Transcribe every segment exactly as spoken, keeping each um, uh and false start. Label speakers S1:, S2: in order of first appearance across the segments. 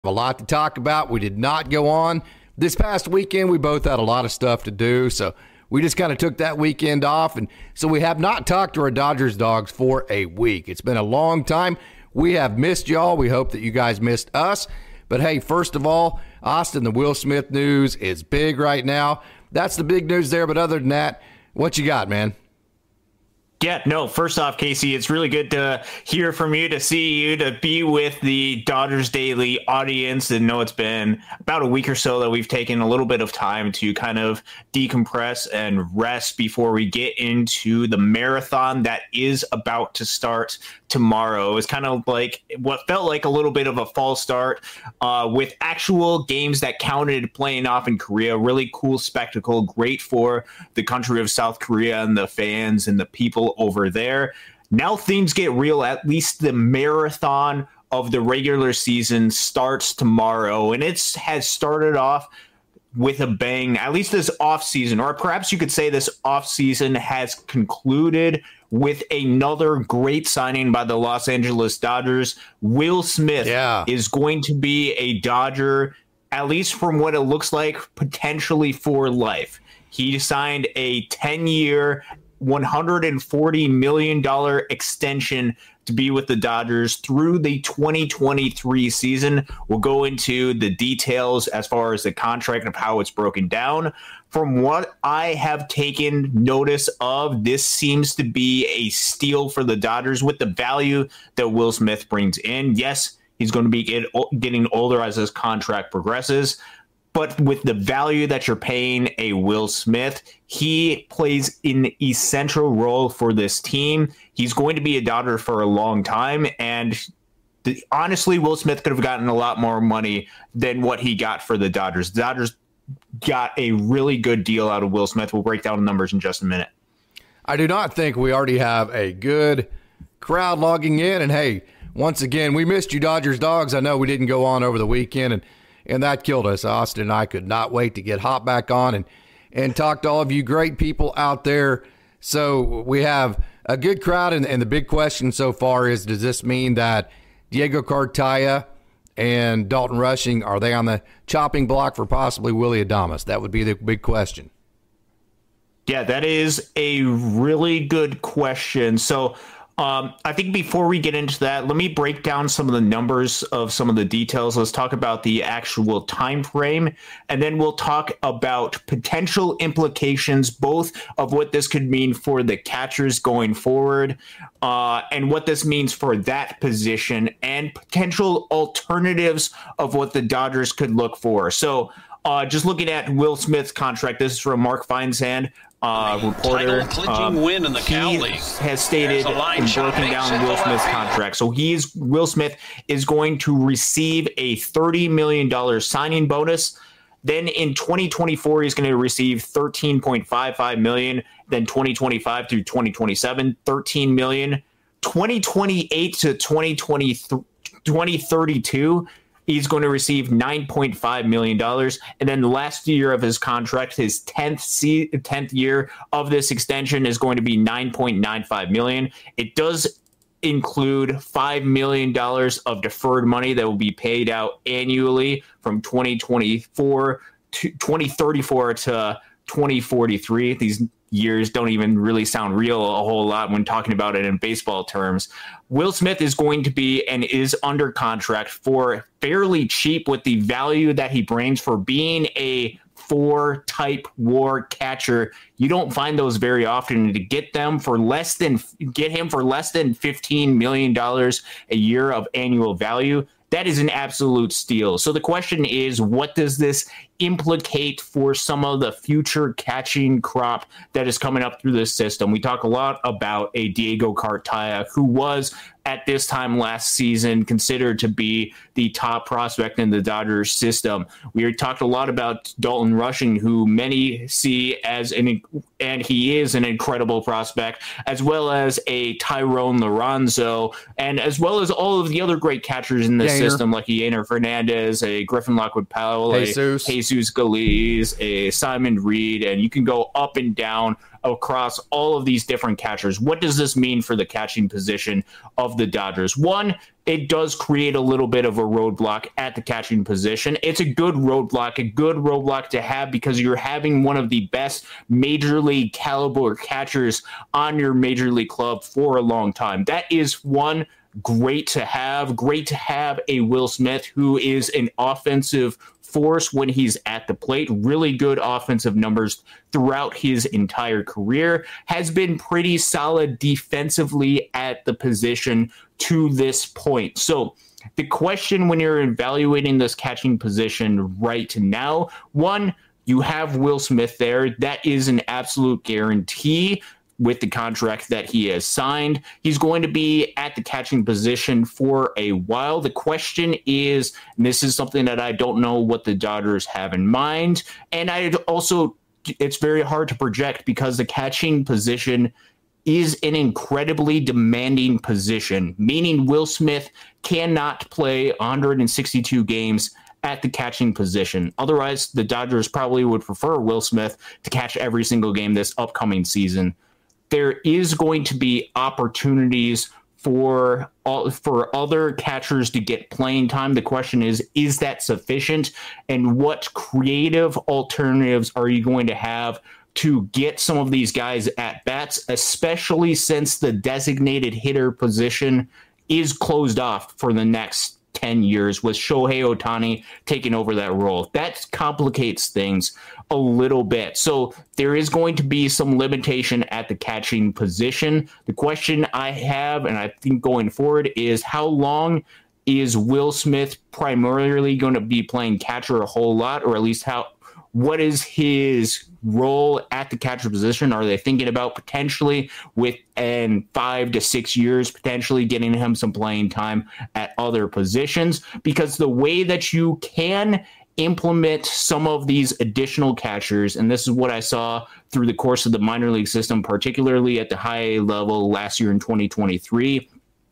S1: A lot to talk about. We did not go on this past weekend. We both had a lot of stuff to do, so we just kind of took that weekend off, and so we have not talked to our Dodgers dogs for a week. It's been a long time. We have missed y'all. We hope that you guys missed us. But hey, first of all, Austin, the Will Smith news is big right now. That's the big news there. But other than that, what you got, man?
S2: Yeah, no, first off, Casey, it's really good to hear from you, to see you, to be with the Dodgers Daily audience. And know it's been about a week or so that we've taken a little bit of time to kind of decompress and rest before we get into the marathon that is about to start tomorrow. It's kind of like what felt like a little bit of a false start uh, with actual games that counted playing off in Korea. Really cool spectacle, great for the country of South Korea and the fans and the people over there. Now things get real. At least the marathon of the regular season starts tomorrow, and it has started off with a bang. At least this offseason, or perhaps you could say this offseason has concluded with another great signing by the Los Angeles Dodgers. Will Smith yeah. is going to be a Dodger, at least from what it looks like, potentially for life. He signed a ten-year, one hundred forty million dollars extension to be with the Dodgers through the twenty twenty-three season. We'll go into the details as far as the contract and how it's broken down. From what I have taken notice of, this seems to be a steal for the Dodgers with the value that Will Smith brings in. Yes, he's going to be get, getting older as his contract progresses, but with the value that you're paying a Will Smith, he plays an essential role for this team. He's going to be a Dodger for a long time, and the, honestly, Will Smith could have gotten a lot more money than what he got for the Dodgers. The Dodgers got a really good deal out of Will Smith. We'll break down the numbers in just a minute.
S1: I do not think we already have a good crowd logging in, and hey, once again, we missed you, Dodgers dogs. I know we didn't go on over the weekend, and And that killed us. Austin and I could not wait to get hot back on and, and talk to all of you great people out there. So we have a good crowd, and, and the big question so far is, does this mean that Diego Cartaya and Dalton Rushing, are they on the chopping block for possibly Willy Adames? That would be the big question.
S2: Yeah, that is a really good question. So Um, I think before we get into that, let me break down some of the numbers of some of the details. Let's talk about the actual time frame, and then we'll talk about potential implications, both of what this could mean for the catchers going forward, uh, and what this means for that position, and potential alternatives of what the Dodgers could look for. So uh, just looking at Will Smith's contract, this is from Mark Feinsand. Uh, reporter, um, win in the he has stated and broken down Will Smith's contract. So he is Will Smith is going to receive a thirty million dollars signing bonus. Then in twenty twenty-four, he's going to receive thirteen point five five million dollars. Then twenty twenty-five through twenty twenty-seven, thirteen million dollars. twenty twenty-eight to twenty twenty, twenty thirty-two. He's going to receive nine point five million dollars. And then the last year of his contract, his tenth, se- tenth year of this extension, is going to be nine point nine five million dollars. It does include five million dollars of deferred money that will be paid out annually from twenty twenty-four to twenty thirty-four to twenty forty-three. These years don't even really sound real a whole lot when talking about it in baseball terms. Will Smith is going to be and is under contract for fairly cheap with the value that he brings for being a four type war catcher. You don't find those very often. To get them for less than get him for less than fifteen million dollars a year of annual value, that is an absolute steal. So the question is, what does this implicate for some of the future catching crop that is coming up through this system? We talk a lot about a Diego Cartaya, who was at this time last season considered to be the top prospect in the Dodgers system. We talked a lot about Dalton Rushing, who many see as an, and he is an incredible prospect, as well as a Tyrone Lorenzo, and as well as all of the other great catchers in this Yainer. system, like Yainer Fernandez, a Griffin Lockwood Powell, Jesus. a Jesus Galiz, a Simon Reed, and you can go up and down across all of these different catchers. What does this mean for the catching position of the Dodgers? One, it does create a little bit of a roadblock at the catching position. It's a good roadblock, a good roadblock to have because you're having one of the best major league caliber catchers on your major league club for a long time. That is one great to have. Great to have a Will Smith who is an offensive force when he's at the plate. Really good offensive numbers throughout his entire career. Has been pretty solid defensively at the position to this point. So the question when you're evaluating this catching position right now, one, you have Will Smith there. That is an absolute guarantee with the contract that he has signed. He's going to be at the catching position for a while. The question is, and this is something that I don't know what the Dodgers have in mind, and I also, it's very hard to project because the catching position is an incredibly demanding position, meaning Will Smith cannot play one hundred sixty-two games at the catching position. Otherwise, the Dodgers probably would prefer Will Smith to catch every single game this upcoming season. There is going to be opportunities for all, for other catchers to get playing time. The question is, is that sufficient? And what creative alternatives are you going to have to get some of these guys at bats, especially since the designated hitter position is closed off for the next ten years with Shohei Ohtani taking over that role. That complicates things a little bit. So there is going to be some limitation at the catching position. The question I have, and I think going forward, is how long is Will Smith primarily going to be playing catcher a whole lot, or at least how, what is his role at the catcher position? Are they thinking about potentially within five to six years, potentially getting him some playing time at other positions? Because the way that you can implement some of these additional catchers, and this is what I saw through the course of the minor league system, particularly at the high level last year in twenty twenty-three,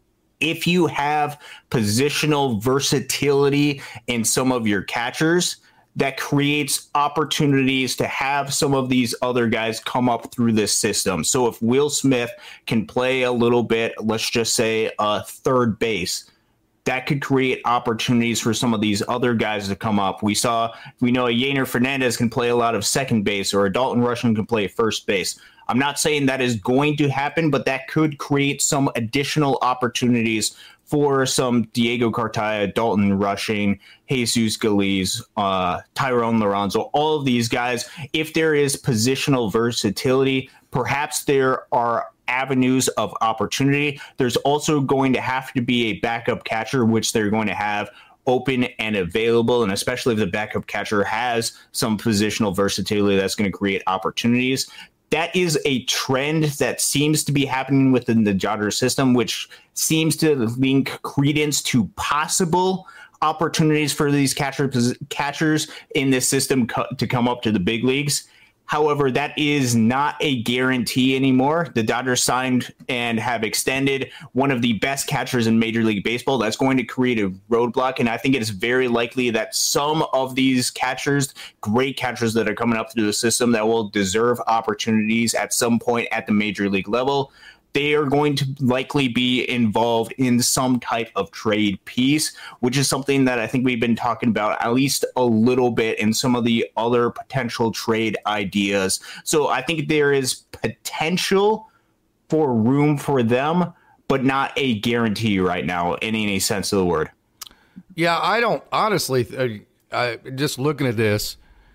S2: if you have positional versatility in some of your catchers, that creates opportunities to have some of these other guys come up through this system. So if Will Smith can play a little bit, let's just say uh, third base, that could create opportunities for some of these other guys to come up. We saw, we know a Yainer Fernandez can play a lot of second base, or a Dalton Rushing can play first base. I'm not saying that is going to happen, but that could create some additional opportunities for some Diego Cartaya, Dalton Rushing, Jesus Galiz, uh, Tyrone Lorenzo, all of these guys. If there is positional versatility, perhaps there are avenues of opportunity. There's also going to have to be a backup catcher, which they're going to have open and available, and especially if the backup catcher has some positional versatility, that's going to create opportunities. That is a trend that seems to be happening within the Dodgers system, which seems to link credence to possible opportunities for these catcher, catchers in this system co- to come up to the big leagues. However, that is not a guarantee anymore. The Dodgers signed and have extended one of the best catchers in Major League Baseball. That's going to create a roadblock, and I think it is very likely that some of these catchers, great catchers that are coming up through the system that will deserve opportunities at some point at the Major League level, they are going to likely be involved in some type of trade piece, which is something that I think we've been talking about at least a little bit in some of the other potential trade ideas. So I think there is potential for room for them, but not a guarantee right now in any sense of the word.
S1: Yeah, I don't honestly, uh, I, just looking at this,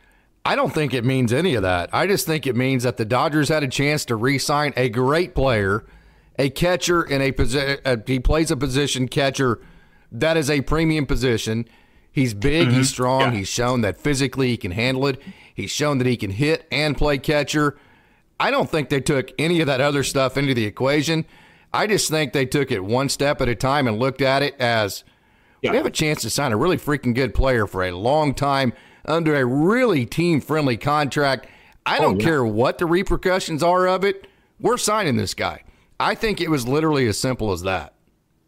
S1: I don't think it means any of that. I just think it means that the Dodgers had a chance to re-sign a great player, a catcher in a position. Uh, he plays a position catcher that is a premium position. He's big, mm-hmm. he's strong. Yeah. He's shown that physically he can handle it. He's shown that he can hit and play catcher. I don't think they took any of that other stuff into the equation. I just think they took it one step at a time and looked at it as, yeah. we have a chance to sign a really freaking good player for a long time under a really team-friendly contract. I don't oh, yeah. care what the repercussions are of it. We're signing this guy. I think it was literally as simple as that.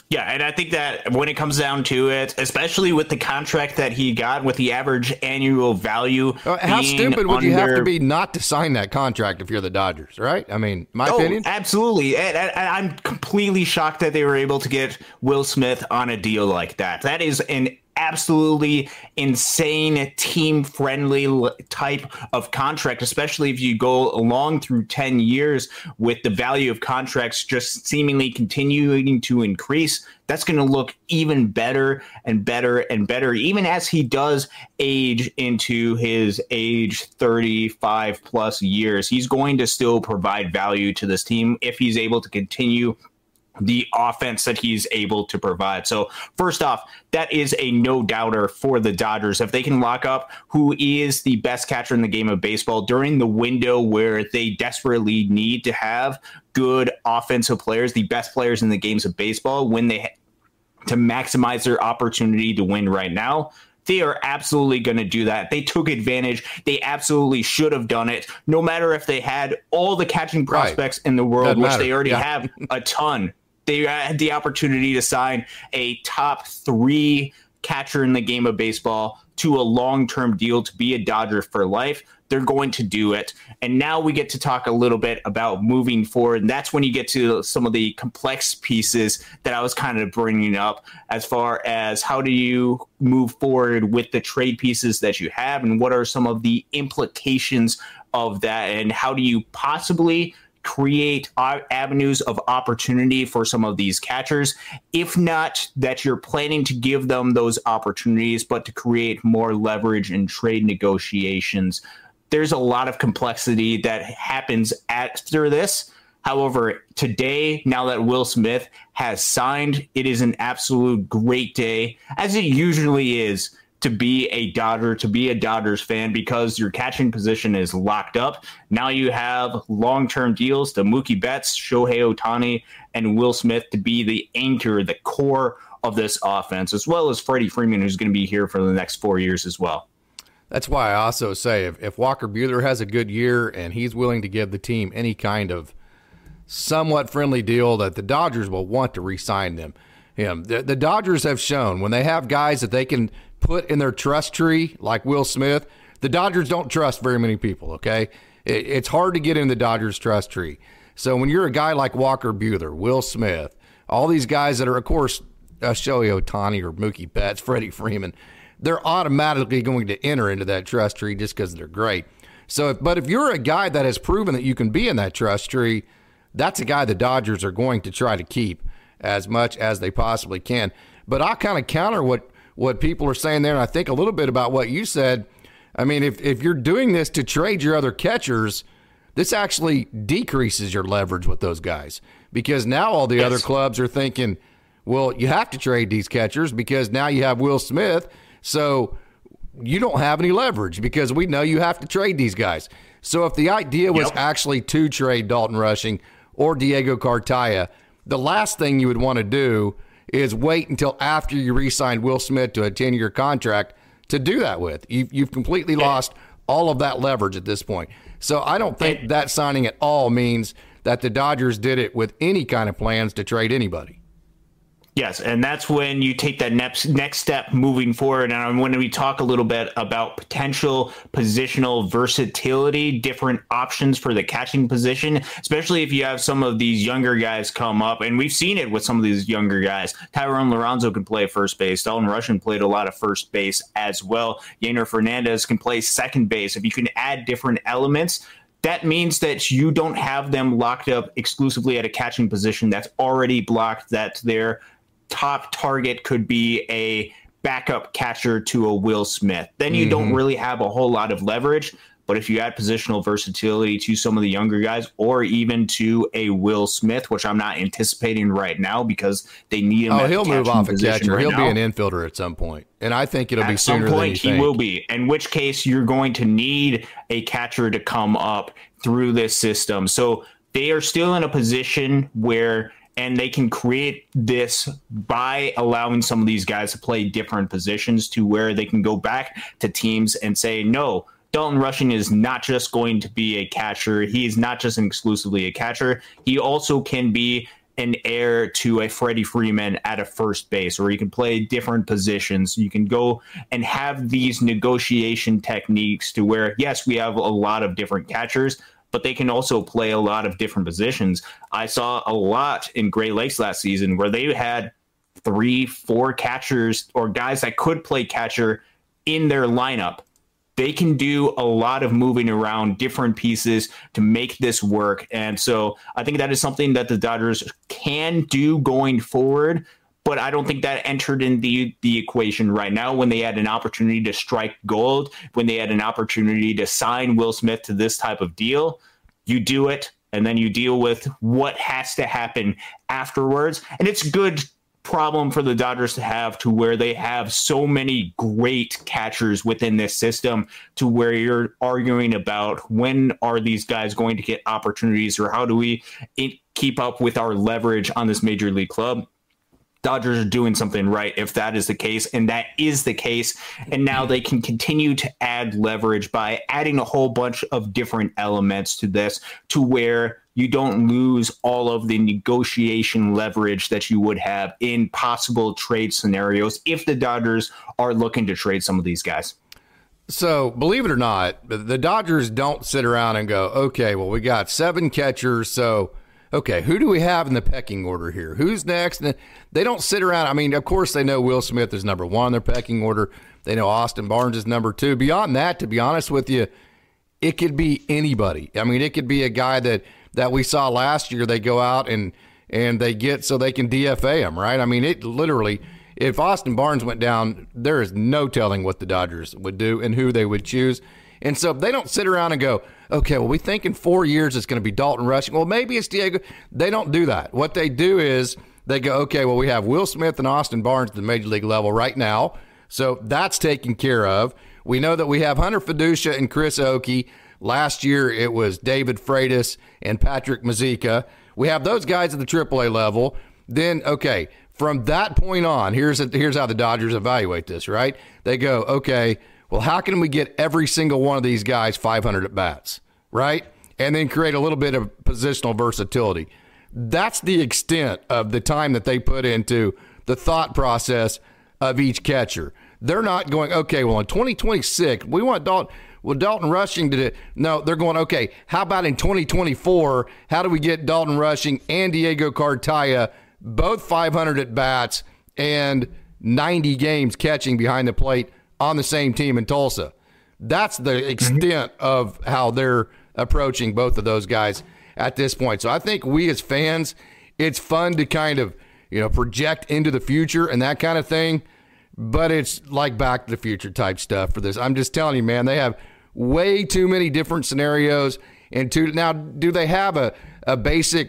S2: Yeah, and I think that when it comes down to it, especially with the contract that he got, with the average annual value,
S1: uh, how stupid would
S2: under...
S1: you have to be not to sign that contract if you're the Dodgers, right? I mean, my
S2: oh,
S1: opinion.
S2: Absolutely, and, and I'm completely shocked that they were able to get Will Smith on a deal like that. That is an absolutely insane team-friendly type of contract, especially if you go along through ten years with the value of contracts just seemingly continuing to increase. That's going to look even better and better and better, even as he does age into his age thirty-five plus years. He's going to still provide value to this team if he's able to continue the offense that he's able to provide. So first off, that is a no-doubter for the Dodgers. If they can lock up who is the best catcher in the game of baseball during the window where they desperately need to have good offensive players, the best players in the games of baseball, when they ha- to maximize their opportunity to win right now, they are absolutely going to do that. They took advantage. They absolutely should have done it, no matter if they had all the catching prospects right. in the world,
S1: Doesn't
S2: which
S1: matter.
S2: they already
S1: yeah.
S2: have a ton. They had the opportunity to sign a top three catcher in the game of baseball to a long-term deal to be a Dodger for life. They're going to do it. And now we get to talk a little bit about moving forward. And that's when you get to some of the complex pieces that I was kind of bringing up as far as how do you move forward with the trade pieces that you have and what are some of the implications of that and how do you possibly create avenues of opportunity for some of these catchers, if not that you're planning to give them those opportunities, but to create more leverage in trade negotiations. There's a lot of complexity that happens after this. However, today, now that Will Smith has signed, it is an absolute great day, as it usually is, to be a Dodger, to be a Dodgers fan, because your catching position is locked up. Now you have long-term deals to Mookie Betts, Shohei Ohtani, and Will Smith to be the anchor, the core of this offense, as well as Freddie Freeman, who's going to be here for the next four years as well.
S1: That's why I also say if, if Walker Buehler has a good year and he's willing to give the team any kind of somewhat friendly deal, that the Dodgers will want to re-sign them. Him. The, the Dodgers have shown when they have guys that they can put in their trust tree, like Will Smith, the Dodgers don't trust very many people, okay? It, it's hard to get in the Dodgers trust tree. So when you're a guy like Walker Buehler, Will Smith, all these guys that are, of course, uh, Shohei Ohtani or Mookie Betts, Freddie Freeman, they're automatically going to enter into that trust tree just because they're great. So, if, but if you're a guy that has proven that you can be in that trust tree, that's a guy the Dodgers are going to try to keep as much as they possibly can. But I'll kind of counter what, what people are saying there, and I think a little bit about what you said. I mean, if, if you're doing this to trade your other catchers, this actually decreases your leverage with those guys, because now all the yes. other clubs are thinking, well, you have to trade these catchers because now you have Will Smith, so you don't have any leverage because we know you have to trade these guys. So if the idea was yep. actually to trade Dalton Rushing or Diego Cartaya, the last thing you would want to do is wait until after you re-signed Will Smith to a ten-year contract to do that with. You've, you've completely lost all of that leverage at this point. So I don't think that signing at all means that the Dodgers did it with any kind of plans to trade anybody.
S2: Yes, and that's when you take that next next step moving forward. And when we talk a little bit about potential positional versatility, different options for the catching position, especially if you have some of these younger guys come up. And we've seen it with some of these younger guys. Tyrone Lorenzo can play first base. Dalton Rushing played a lot of first base as well. Yainer Fernandez can play second base. If you can add different elements, that means that you don't have them locked up exclusively at a catching position that's already blocked, that they're top target could be a backup catcher to a Will Smith. Then you mm-hmm. don't really have a whole lot of leverage. But if you add positional versatility to some of the younger guys, or even to a Will Smith, which I'm not anticipating right now because they need him.
S1: Oh,
S2: at
S1: he'll move off a catcher.
S2: Right
S1: he'll
S2: now.
S1: be an infielder at some point, and I think it'll
S2: at
S1: be sooner
S2: some point
S1: than you
S2: he
S1: think.
S2: will be. In which case, you're going to need a catcher to come up through this system. So they are still in a position where. And they can create this by allowing some of these guys to play different positions to where they can go back to teams and say, no, Dalton Rushing is not just going to be a catcher. He is not just exclusively a catcher. He also can be an heir to a Freddie Freeman at a first base, or you can play different positions. You can go and have these negotiation techniques to where, yes, we have a lot of different catchers, but they can also play a lot of different positions. I saw a lot in Great Lakes last season where they had three, four catchers or guys that could play catcher in their lineup. They can do a lot of moving around different pieces to make this work. And so I think that is something that the Dodgers can do going forward, but I don't think that entered in the, the equation right now when they had an opportunity to strike gold, when they had an opportunity to sign Will Smith to this type of deal. You do it, and then you deal with what has to happen afterwards. And it's good problem for the Dodgers to have, to where they have so many great catchers within this system, to where you're arguing about when are these guys going to get opportunities, or how do we keep up with our leverage on this major league club. Dodgers are doing something right if that is the case, and that is the case. And now they can continue to add leverage by adding a whole bunch of different elements to this, to where you don't lose all of the negotiation leverage that you would have in possible trade scenarios if the Dodgers are looking to trade some of these guys.
S1: So, believe it or not, the Dodgers don't sit around and go, okay, well, we got seven catchers, so, okay, who do we have in the pecking order here? Who's next? And they don't sit around. I mean, of course, they know Will Smith is number one in their pecking order. They know Austin Barnes is number two. Beyond that, to be honest with you, it could be anybody. I mean, it could be a guy that, that we saw last year. They go out and, and they get so they can D F A him, right? I mean, it literally, if Austin Barnes went down, there is no telling what the Dodgers would do and who they would choose. And so they don't sit around and go, okay, well, we think in four years it's going to be Dalton Rushing. Well, maybe it's Diego. They don't do that. What they do is they go, okay, well, we have Will Smith and Austin Barnes at the major league level right now, so that's taken care of. We know that we have Hunter Fiducia and Chris Oakey. Last year it was David Freitas and Patrick Mazeika. We have those guys at the triple A level. Then, okay, from that point on, here's a, here's how the Dodgers evaluate this, right? They go, okay, well, how can we get every single one of these guys five hundred at bats, right? And then create a little bit of positional versatility. That's the extent of the time that they put into the thought process of each catcher. They're not going, okay, well, in twenty twenty-six, we want Dalton, well, Dalton Rushing to do. No, they're going, okay, how about in twenty twenty-four, how do we get Dalton Rushing and Diego Cartaya both five hundred at bats and ninety games catching behind the plate on the same team in Tulsa? That's the extent of how they're approaching both of those guys at this point. So I think we as fans, it's fun to kind of, you know, project into the future and that kind of thing, but it's like Back to the Future type stuff for this. I'm just telling you, man, they have way too many different scenarios. And to, now, do they have a, a basic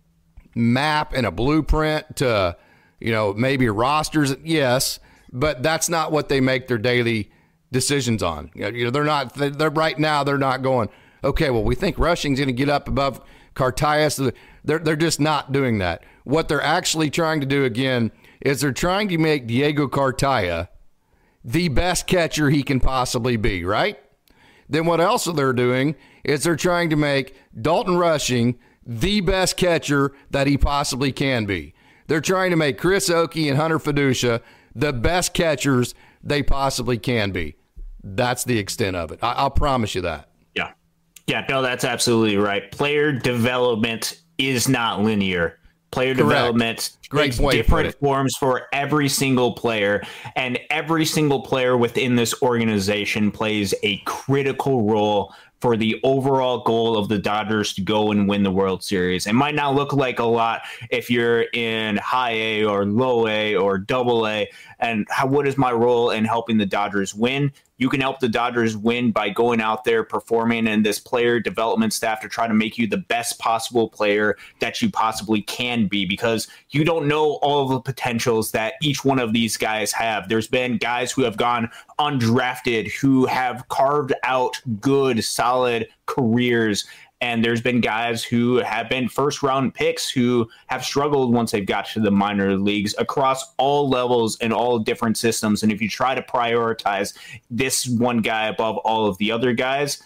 S1: map and a blueprint to, you know, maybe rosters? Yes, but that's not what they make their daily decisions on. You know, they're not, they're right now, they're not going, okay, well, we think Rushing's going to get up above Cartaya. So they're, they're just not doing that. What they're actually trying to do, again, is they're trying to make Diego Cartaya the best catcher he can possibly be, right? Then what else they're doing is they're trying to make Dalton Rushing the best catcher that he possibly can be. They're trying to make Chris Oakey and Hunter Fiducia the best catchers they possibly can be. That's the extent of it. I- I'll promise you that.
S2: Yeah. Yeah, no, that's absolutely right. Player development is not linear. Player
S1: Correct.
S2: development
S1: Great
S2: takes
S1: point to put
S2: different
S1: it.
S2: forms for every single player, and every single player within this organization plays a critical role for the overall goal of the Dodgers to go and win the World Series. It might not look like a lot if you're in high A or low A or double A. And how, what is my role in helping the Dodgers win? You can help the Dodgers win by going out there, performing in this player development staff to try to make you the best possible player that you possibly can be, because you don't know all of the potentials that each one of these guys have. There's been guys who have gone undrafted who have carved out good, solid careers. And there's been guys who have been first round picks who have struggled once they've got to the minor leagues across all levels and all different systems. And if you try to prioritize this one guy above all of the other guys,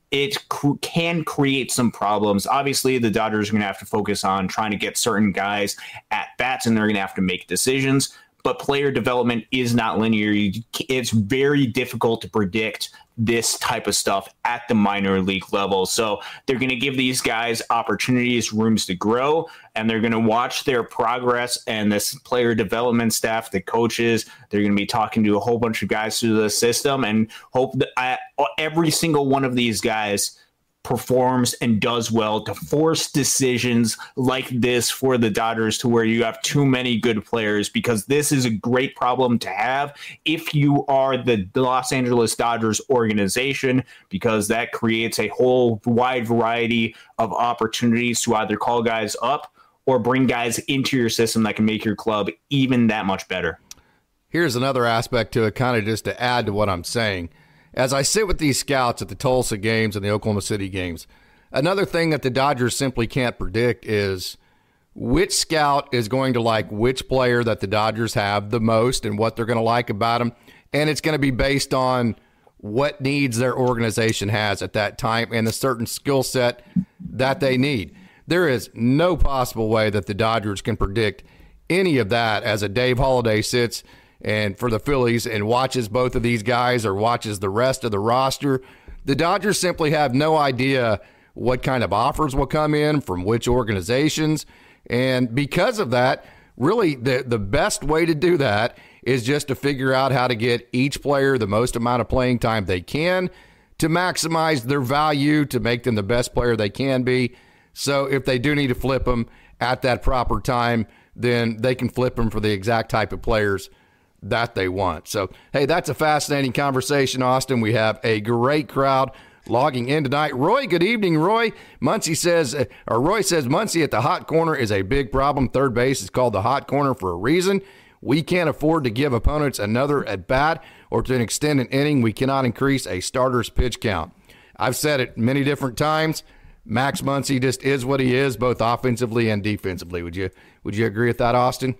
S2: it cr- can create some problems. Obviously, the Dodgers are going to have to focus on trying to get certain guys at bats, and they're going to have to make decisions. But player development is not linear. You, it's very difficult to predict this type of stuff at the minor league level. So they're going to give these guys opportunities, rooms to grow, and they're going to watch their progress. And this player development staff, the coaches, they're going to be talking to a whole bunch of guys through the system and hope that I, every single one of these guys performs and does well to force decisions like this for the Dodgers to where you have too many good players, because this is a great problem to have if you are the Los Angeles Dodgers organization, because that creates a whole wide variety of opportunities to either call guys up or bring guys into your system that can make your club even that much better.
S1: Here's another aspect to it, kind of just to add to what I'm saying. As I sit with these scouts at the Tulsa games and the Oklahoma City games, another thing that the Dodgers simply can't predict is which scout is going to like which player that the Dodgers have the most and what they're going to like about them. And it's going to be based on what needs their organization has at that time and the certain skill set that they need. There is no possible way that the Dodgers can predict any of that as a Dave Holliday sits and for the Phillies and watches both of these guys or watches the rest of the roster. The Dodgers simply have no idea what kind of offers will come in from which organizations. And because of that, really the, the best way to do that is just to figure out how to get each player the most amount of playing time they can to maximize their value, to make them the best player they can be. So if they do need to flip them at that proper time, then they can flip them for the exact type of players that they want. So, hey, that's a fascinating conversation, Austin. We have a great crowd logging in tonight. Roy, good evening, Roy. Muncie says, or Roy says, Muncie at the hot corner is a big problem. Third base is called the hot corner for a reason. We can't afford to give opponents another at bat or to extend an inning. We cannot increase a starter's pitch count. I've said it many different times. Max Muncie just is what he is, both offensively and defensively. Would you would you agree with that, Austin?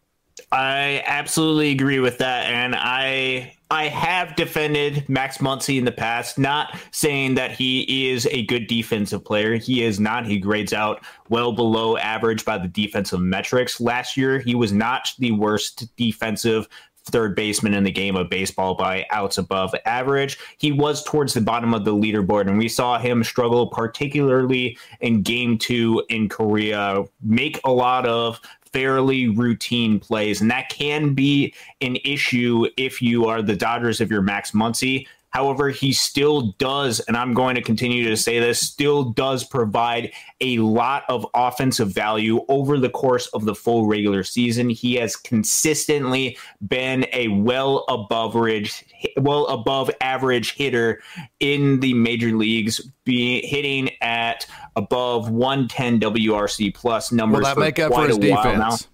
S2: I absolutely agree with that, and I I have defended Max Muncy in the past, not saying that he is a good defensive player. He is not. He grades out well below average by the defensive metrics. Last year, he was not the worst defensive third baseman in the game of baseball by outs above average. He was towards the bottom of the leaderboard, and we saw him struggle, particularly in game two in Korea, make a lot of fairly routine plays, and that can be an issue if you are the Dodgers, if you're Max Muncy. However, he still does, and I'm going to continue to say this, still does provide a lot of offensive value over the course of the full regular season. He has consistently been a well above average, well above average hitter in the major leagues, be hitting at above one ten W R C plus numbers.
S1: Will that make up for his defense?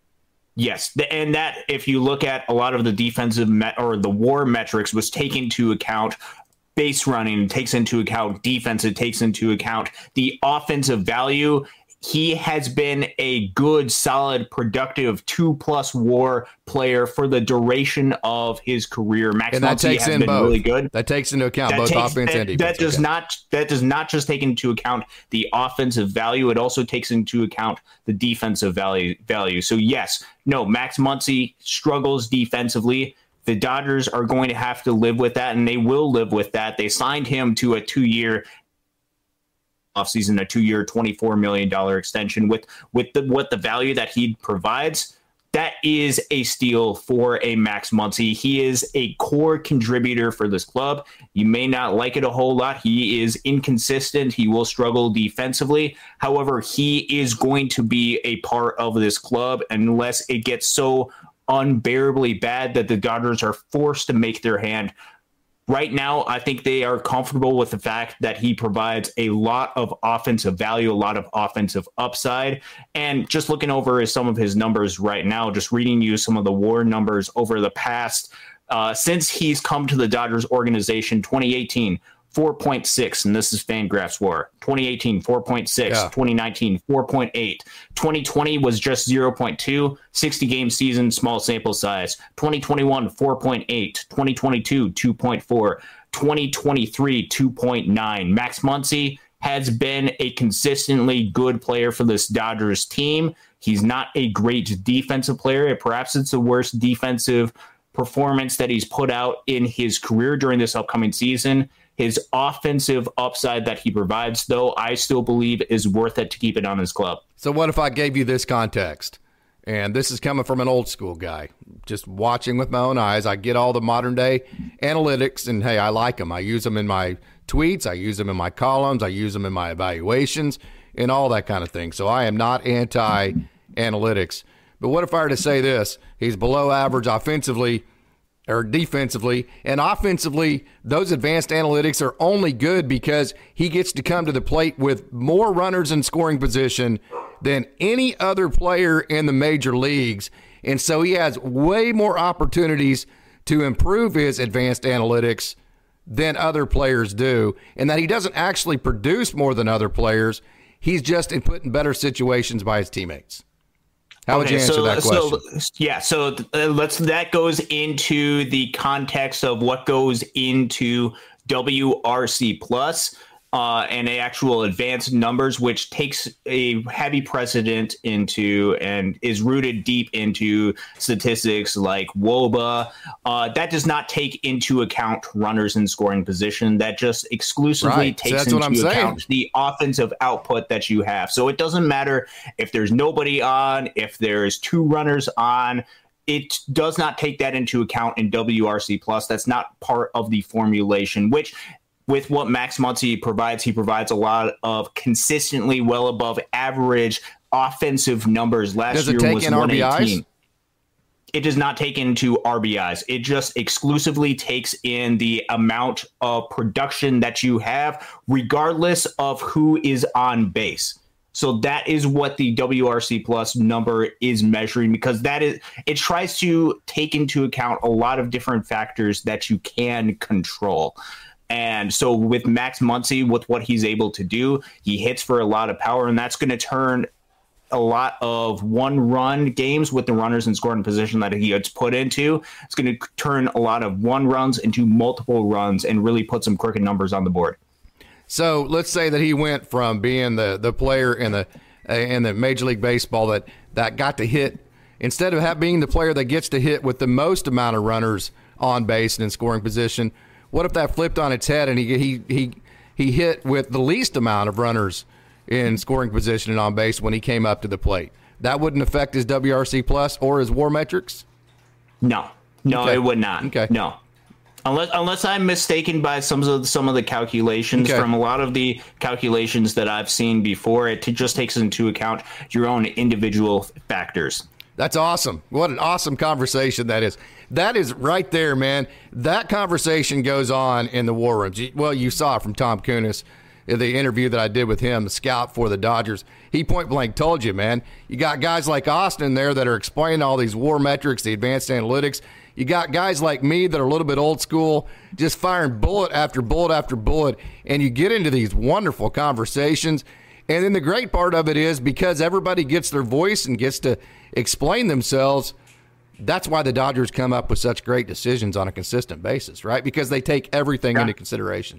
S2: Yes, and that, if you look at a lot of the defensive met or the WAR metrics, was taken into account base running, takes into account defense, it takes into account the offensive value. He has been a good, solid, productive two-plus WAR player for the duration of his career. Max
S1: and that
S2: Muncy
S1: takes
S2: has
S1: in
S2: been
S1: both.
S2: really good.
S1: That takes into account
S2: that
S1: both
S2: takes,
S1: offense and defense.
S2: That does
S1: okay.
S2: not that does not just take into account the offensive value. It also takes into account the defensive value. Value. So yes, no, Max Muncy struggles defensively. The Dodgers are going to have to live with that, and they will live with that. They signed him to a two-year offseason, a two-year, twenty-four million dollars extension with with the what the value that he provides. That is a steal for a Max Muncy. He is a core contributor for this club. You may not like it a whole lot. He is inconsistent. He will struggle defensively. However, he is going to be a part of this club unless it gets so unbearably bad that the Dodgers are forced to make their hand. Right now, I think they are comfortable with the fact that he provides a lot of offensive value, a lot of offensive upside. And just looking over some of his numbers right now, just reading you some of the WAR numbers over the past, uh, since he's come to the Dodgers organization, twenty eighteen, four point six, and this is Fangraphs War. twenty eighteen, four point six. Yeah. twenty nineteen, four point eight. twenty twenty was just zero point two. sixty-game season, small sample size. twenty twenty-one, four point eight. twenty twenty-two, two point four. twenty twenty-three, two point nine. Max Muncy has been a consistently good player for this Dodgers team. He's not a great defensive player. Perhaps it's the worst defensive performance that he's put out in his career during this upcoming season. His offensive upside that he provides, though, I still believe is worth it to keep it on his club.
S1: So what if I gave you this context? And this is coming from an old school guy. Just watching with my own eyes, I get all the modern day analytics, and hey, I like them. I use them in my tweets. I use them in my columns. I use them in my evaluations and all that kind of thing. So I am not anti-analytics. But what if I were to say this? He's below average offensively or defensively, and offensively, those advanced analytics are only good because he gets to come to the plate with more runners in scoring position than any other player in the major leagues. And so he has way more opportunities to improve his advanced analytics than other players do, and that he doesn't actually produce more than other players. He's just in put in better situations by his teammates. How would
S2: okay,
S1: you answer
S2: so,
S1: that question?
S2: So, yeah, so uh, let's that goes into the context of what goes into W R C plus uh, and the actual advanced numbers, which takes a heavy precedent into and is rooted deep into statistics like W O B A. Uh, that does not take into account runners in scoring position. That just exclusively
S1: right.
S2: takes
S1: so
S2: into account the offensive output that you have. So it doesn't matter if there's nobody on, if there's two runners on. It does not take that into account in W R C plus. That's not part of the formulation, which with what Max Muncy provides, he provides a lot of consistently well above average offensive numbers. Last
S1: Does it
S2: year
S1: take
S2: was
S1: in
S2: one eighteen.
S1: R B Is?
S2: It does not take into R B Is. It just exclusively takes in the amount of production that you have, regardless of who is on base. So that is what the W R C plus number is measuring, because that is it tries to take into account a lot of different factors that you can control. And so with Max Muncy, with what he's able to do, he hits for a lot of power, and that's going to turn a lot of one-run games with the runners in scoring position that he gets put into. It's going to turn a lot of one runs into multiple runs and really put some crooked numbers on the board.
S1: So let's say that he went from being the, the player in the in the Major League Baseball that, that got to hit, instead of have, being the player that gets to hit with the most amount of runners on base and in scoring position. What if that flipped on its head and he he he he hit with the least amount of runners in scoring position and on base when he came up to the plate? That wouldn't affect his W R C plus or his WAR metrics?
S2: No, no,
S1: okay.
S2: It would not.
S1: Okay.
S2: No. Unless unless I'm mistaken by some of the, some of the calculations. Okay. From a lot of the calculations that I've seen before, it t- just takes into account your own individual factors.
S1: That's awesome. What an awesome conversation that is. That is right there, man. That conversation goes on in the war rooms. Well, you saw it from Tom Kunis in the interview that I did with him, the scout for the Dodgers. He point blank told you, man, you got guys like Austin there that are explaining all these WAR metrics, the advanced analytics. You got guys like me that are a little bit old school, just firing bullet after bullet after bullet, and you get into these wonderful conversations. And then the great part of it is because everybody gets their voice and gets to explain themselves, that's why the Dodgers come up with such great decisions on a consistent basis, right? Because they take everything yeah. into consideration.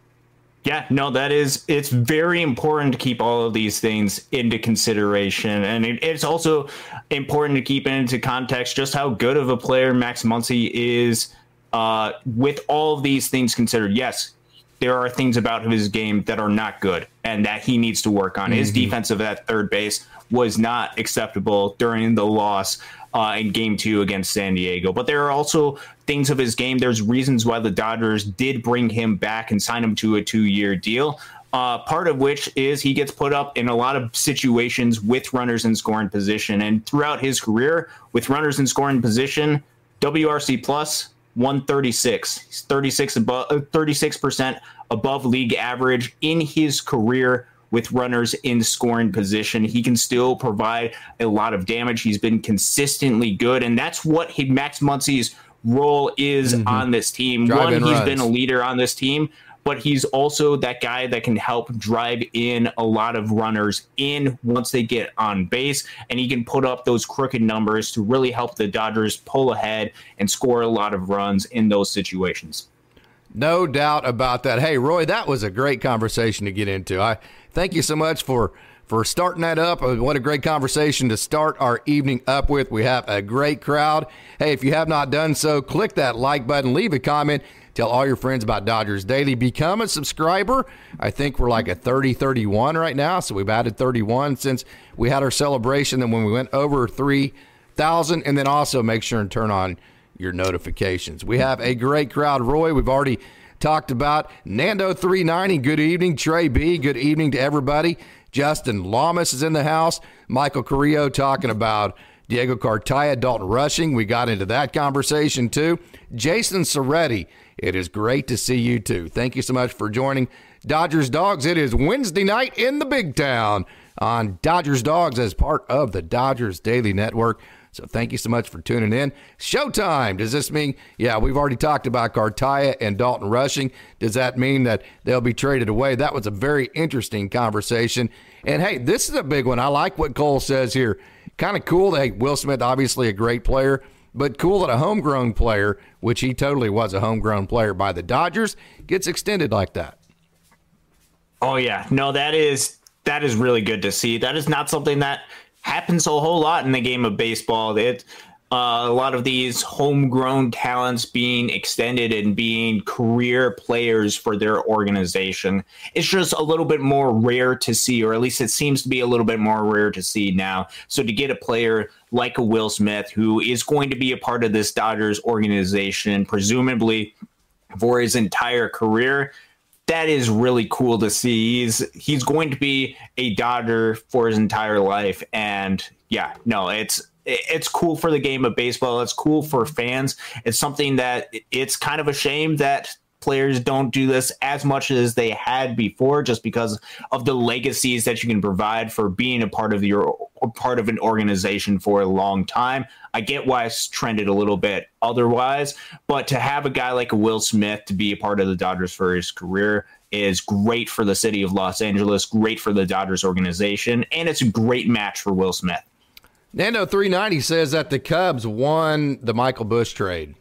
S2: Yeah, no, that is, it's very important to keep all of these things into consideration. And it, it's also important to keep into context just how good of a player Max Muncy is uh, with all of these things considered. Yes, there are things about his game that are not good and that he needs to work on. Mm-hmm. His defensive at third base was not acceptable during the loss uh, in game two against San Diego. But there are also things of his game. There's reasons why the Dodgers did bring him back and sign him to a two-year deal. Uh, part of which is he gets put up in a lot of situations with runners in scoring position. And throughout his career with runners in scoring position, W R C plus one thirty-six. He's thirty-six above, thirty-six percent above league average in his career with runners in scoring position. He can still provide a lot of damage. He's been consistently good, and that's what he, Max Muncy's role is mm-hmm. on this team.
S1: Drive
S2: One, he's
S1: runs.
S2: been a leader on this team, but he's also that guy that can help drive in a lot of runners in once they get on base, and he can put up those crooked numbers to really help the Dodgers pull ahead and score a lot of runs in those situations.
S1: No doubt about that. Hey, Roy, that was a great conversation to get into. I thank you so much for for starting that up. What a great conversation to start our evening up with. We have a great crowd. Hey, if you have not done so, click that like button, leave a comment, tell all your friends about Dodgers Daily, become a subscriber. I think we're like at thirty, thirty-one right now, so we've added thirty-one since we had our celebration and when we went over three thousand, and then also make sure and turn on your notifications. We have a great crowd, Roy. We've already talked about Nando three ninety. Good evening, Trey B. Good evening to everybody. Justin Lamas is in the house. Michael Carrillo talking about Diego Cartaya, Dalton Rushing. We got into that conversation too. Jason Soretti, it is great to see you too. Thank you so much for joining Dodgers Dogs. It is Wednesday night in the Big Town on Dodgers Dogs as part of the Dodgers Daily Network. So thank you so much for tuning in. Showtime. Does this mean, yeah, we've already talked about Cartaya and Dalton Rushing. Does that mean that they'll be traded away? That was a very interesting conversation. And, hey, this is a big one. I like what Cole says here. Kind of cool that, hey, Will Smith, obviously a great player, but cool that a homegrown player, which he totally was a homegrown player by the Dodgers, gets extended like that.
S2: Oh, yeah. No, that is that is really good to see. That is not something that happens a whole lot in the game of baseball. It, uh, a lot of these homegrown talents being extended and being career players for their organization. It's just a little bit more rare to see, or at least it seems to be a little bit more rare to see now. So to get a player like a Will Smith, who is going to be a part of this Dodgers organization, presumably for his entire career, that is really cool to see. He's he's going to be a Dodger for his entire life, and yeah, no, it's it's cool for the game of baseball. It's cool for fans. It's something that it's kind of a shame that players don't do this as much as they had before, just because of the legacies that you can provide for being a part of your part of an organization for a long time. I get why it's trended a little bit otherwise, but to have a guy like a Will Smith to be a part of the Dodgers for his career is great for the city of Los Angeles, great for the Dodgers organization, and it's a great match for Will Smith.
S1: Nando three ninety says that the Cubs won the Michael Busch trade.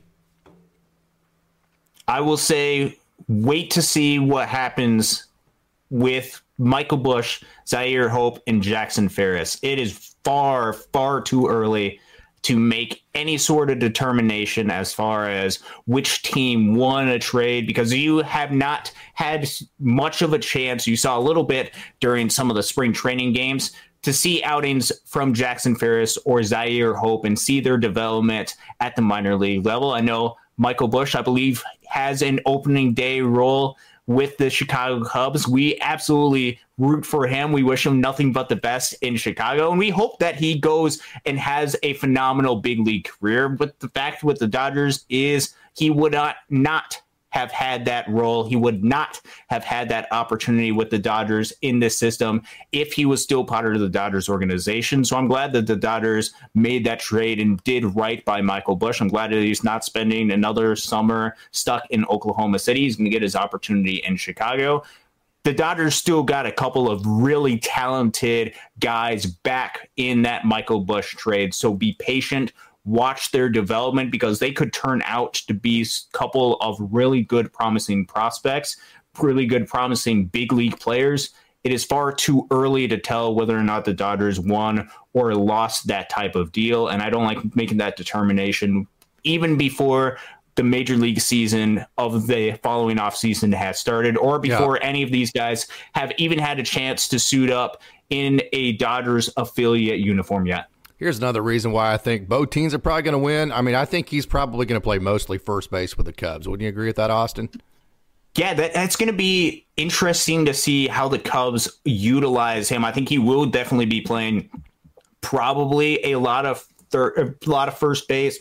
S2: I will say, wait to see what happens with Michael Busch, Zaire Hope, and Jackson Ferris. It is far, far too early to make any sort of determination as far as which team won a trade, because you have not had much of a chance. You saw a little bit during some of the spring training games to see outings from Jackson Ferris or Zaire Hope and see their development at the minor league level. I know Michael Busch, I believe, has an opening day role with the Chicago Cubs. We absolutely root for him. We wish him nothing but the best in Chicago, and we hope that he goes and has a phenomenal big league career. But the fact with the Dodgers is he would not not have had that role. He would not have had that opportunity with the Dodgers in this system if he was still part of the Dodgers organization. So I'm glad that the Dodgers made that trade and did right by Michael Busch. I'm glad that he's not spending another summer stuck in Oklahoma City. He's going to get his opportunity in Chicago. The Dodgers still got a couple of really talented guys back in that Michael Busch trade. So be patient. Watch their development, because they could turn out to be a couple of really good, promising prospects, really good, promising big league players. It is far too early to tell whether or not the Dodgers won or lost that type of deal, and I don't like making that determination even before the major league season of the following offseason has started, or before yeah. any of these guys have even had a chance to suit up in a Dodgers affiliate uniform yet.
S1: Here's another reason why I think both teams are probably going to win. I mean, I think he's probably going to play mostly first base with the Cubs. Wouldn't you agree with that, Austin?
S2: Yeah, that, that's going to be interesting to see how the Cubs utilize him. I think he will definitely be playing probably a lot of third, a lot of first base,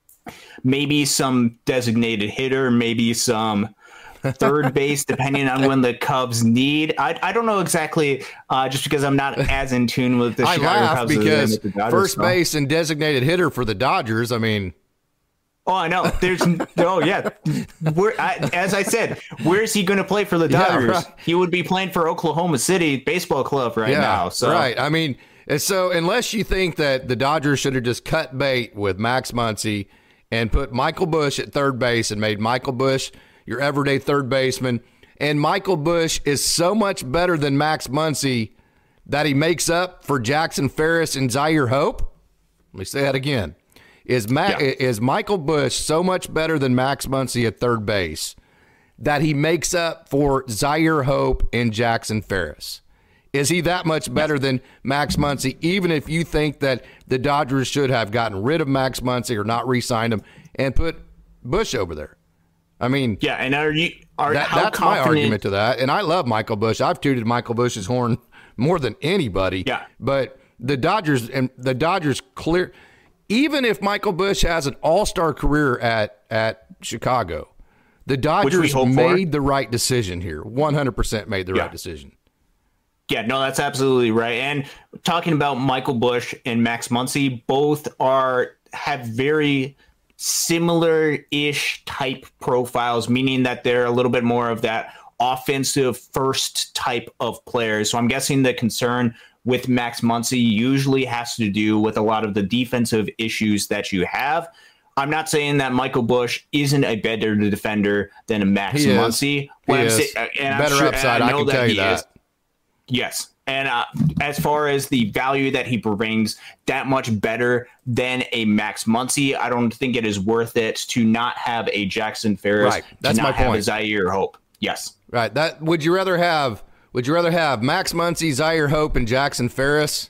S2: maybe some designated hitter, maybe some third base, depending on when the Cubs need. I I don't know exactly, uh, just because I'm not as in tune with the
S1: I
S2: Chicago
S1: laugh
S2: Cubs
S1: because
S2: as the Dodgers,
S1: first
S2: so.
S1: base and designated hitter for the Dodgers. I mean,
S2: Oh, I know. There's oh yeah. Where I, as I said, where is he going to play for the Dodgers?
S1: Yeah, right.
S2: He would be playing for Oklahoma City Baseball Club right
S1: yeah,
S2: now. So
S1: right. I mean, and so unless you think that the Dodgers should have just cut bait with Max Muncy and put Michael Busch at third base and made Michael Busch your everyday third baseman, and Michael Busch is so much better than Max Muncy that he makes up for Jackson Ferris and Zaire Hope. Let me say that again. Is Ma- yeah. is Michael Busch so much better than Max Muncy at third base that he makes up for Zaire Hope and Jackson Ferris? Is he that much better than Max Muncy, even if you think that the Dodgers should have gotten rid of Max Muncy or not re-signed him and put Busch over there? I mean,
S2: yeah, and are you are
S1: that,
S2: how
S1: that's
S2: confident-
S1: my argument to that. And I love Michael Busch. I've tooted Michael Busch's horn more than anybody.
S2: Yeah,
S1: but the Dodgers and the Dodgers clear. Even if Michael Busch has an all-star career at, at Chicago, the Dodgers made the right decision here. one hundred percent made the
S2: yeah.
S1: right decision.
S2: Yeah, no, that's absolutely right. And talking about Michael Busch and Max Muncy, both are have very similar-ish type profiles, meaning that they're a little bit more of that offensive first type of player. So I'm guessing the concern with Max Muncy usually has to do with a lot of the defensive issues that you have. I'm not saying that Michael Busch isn't a better defender than a Max
S1: he
S2: Muncy.
S1: He is.
S2: Say, and
S1: better
S2: sure,
S1: upside,
S2: I,
S1: I can tell you that.
S2: Is. Yes. And uh, as far as the value that he brings, that much better than a Max Muncy, I don't think it is worth it to not have a Jackson Ferris,
S1: right. That's
S2: to not
S1: my
S2: have
S1: point.
S2: a Zaire Hope. Yes.
S1: Right. That would you rather have Would you rather have Max Muncy, Zaire Hope, and Jackson Ferris?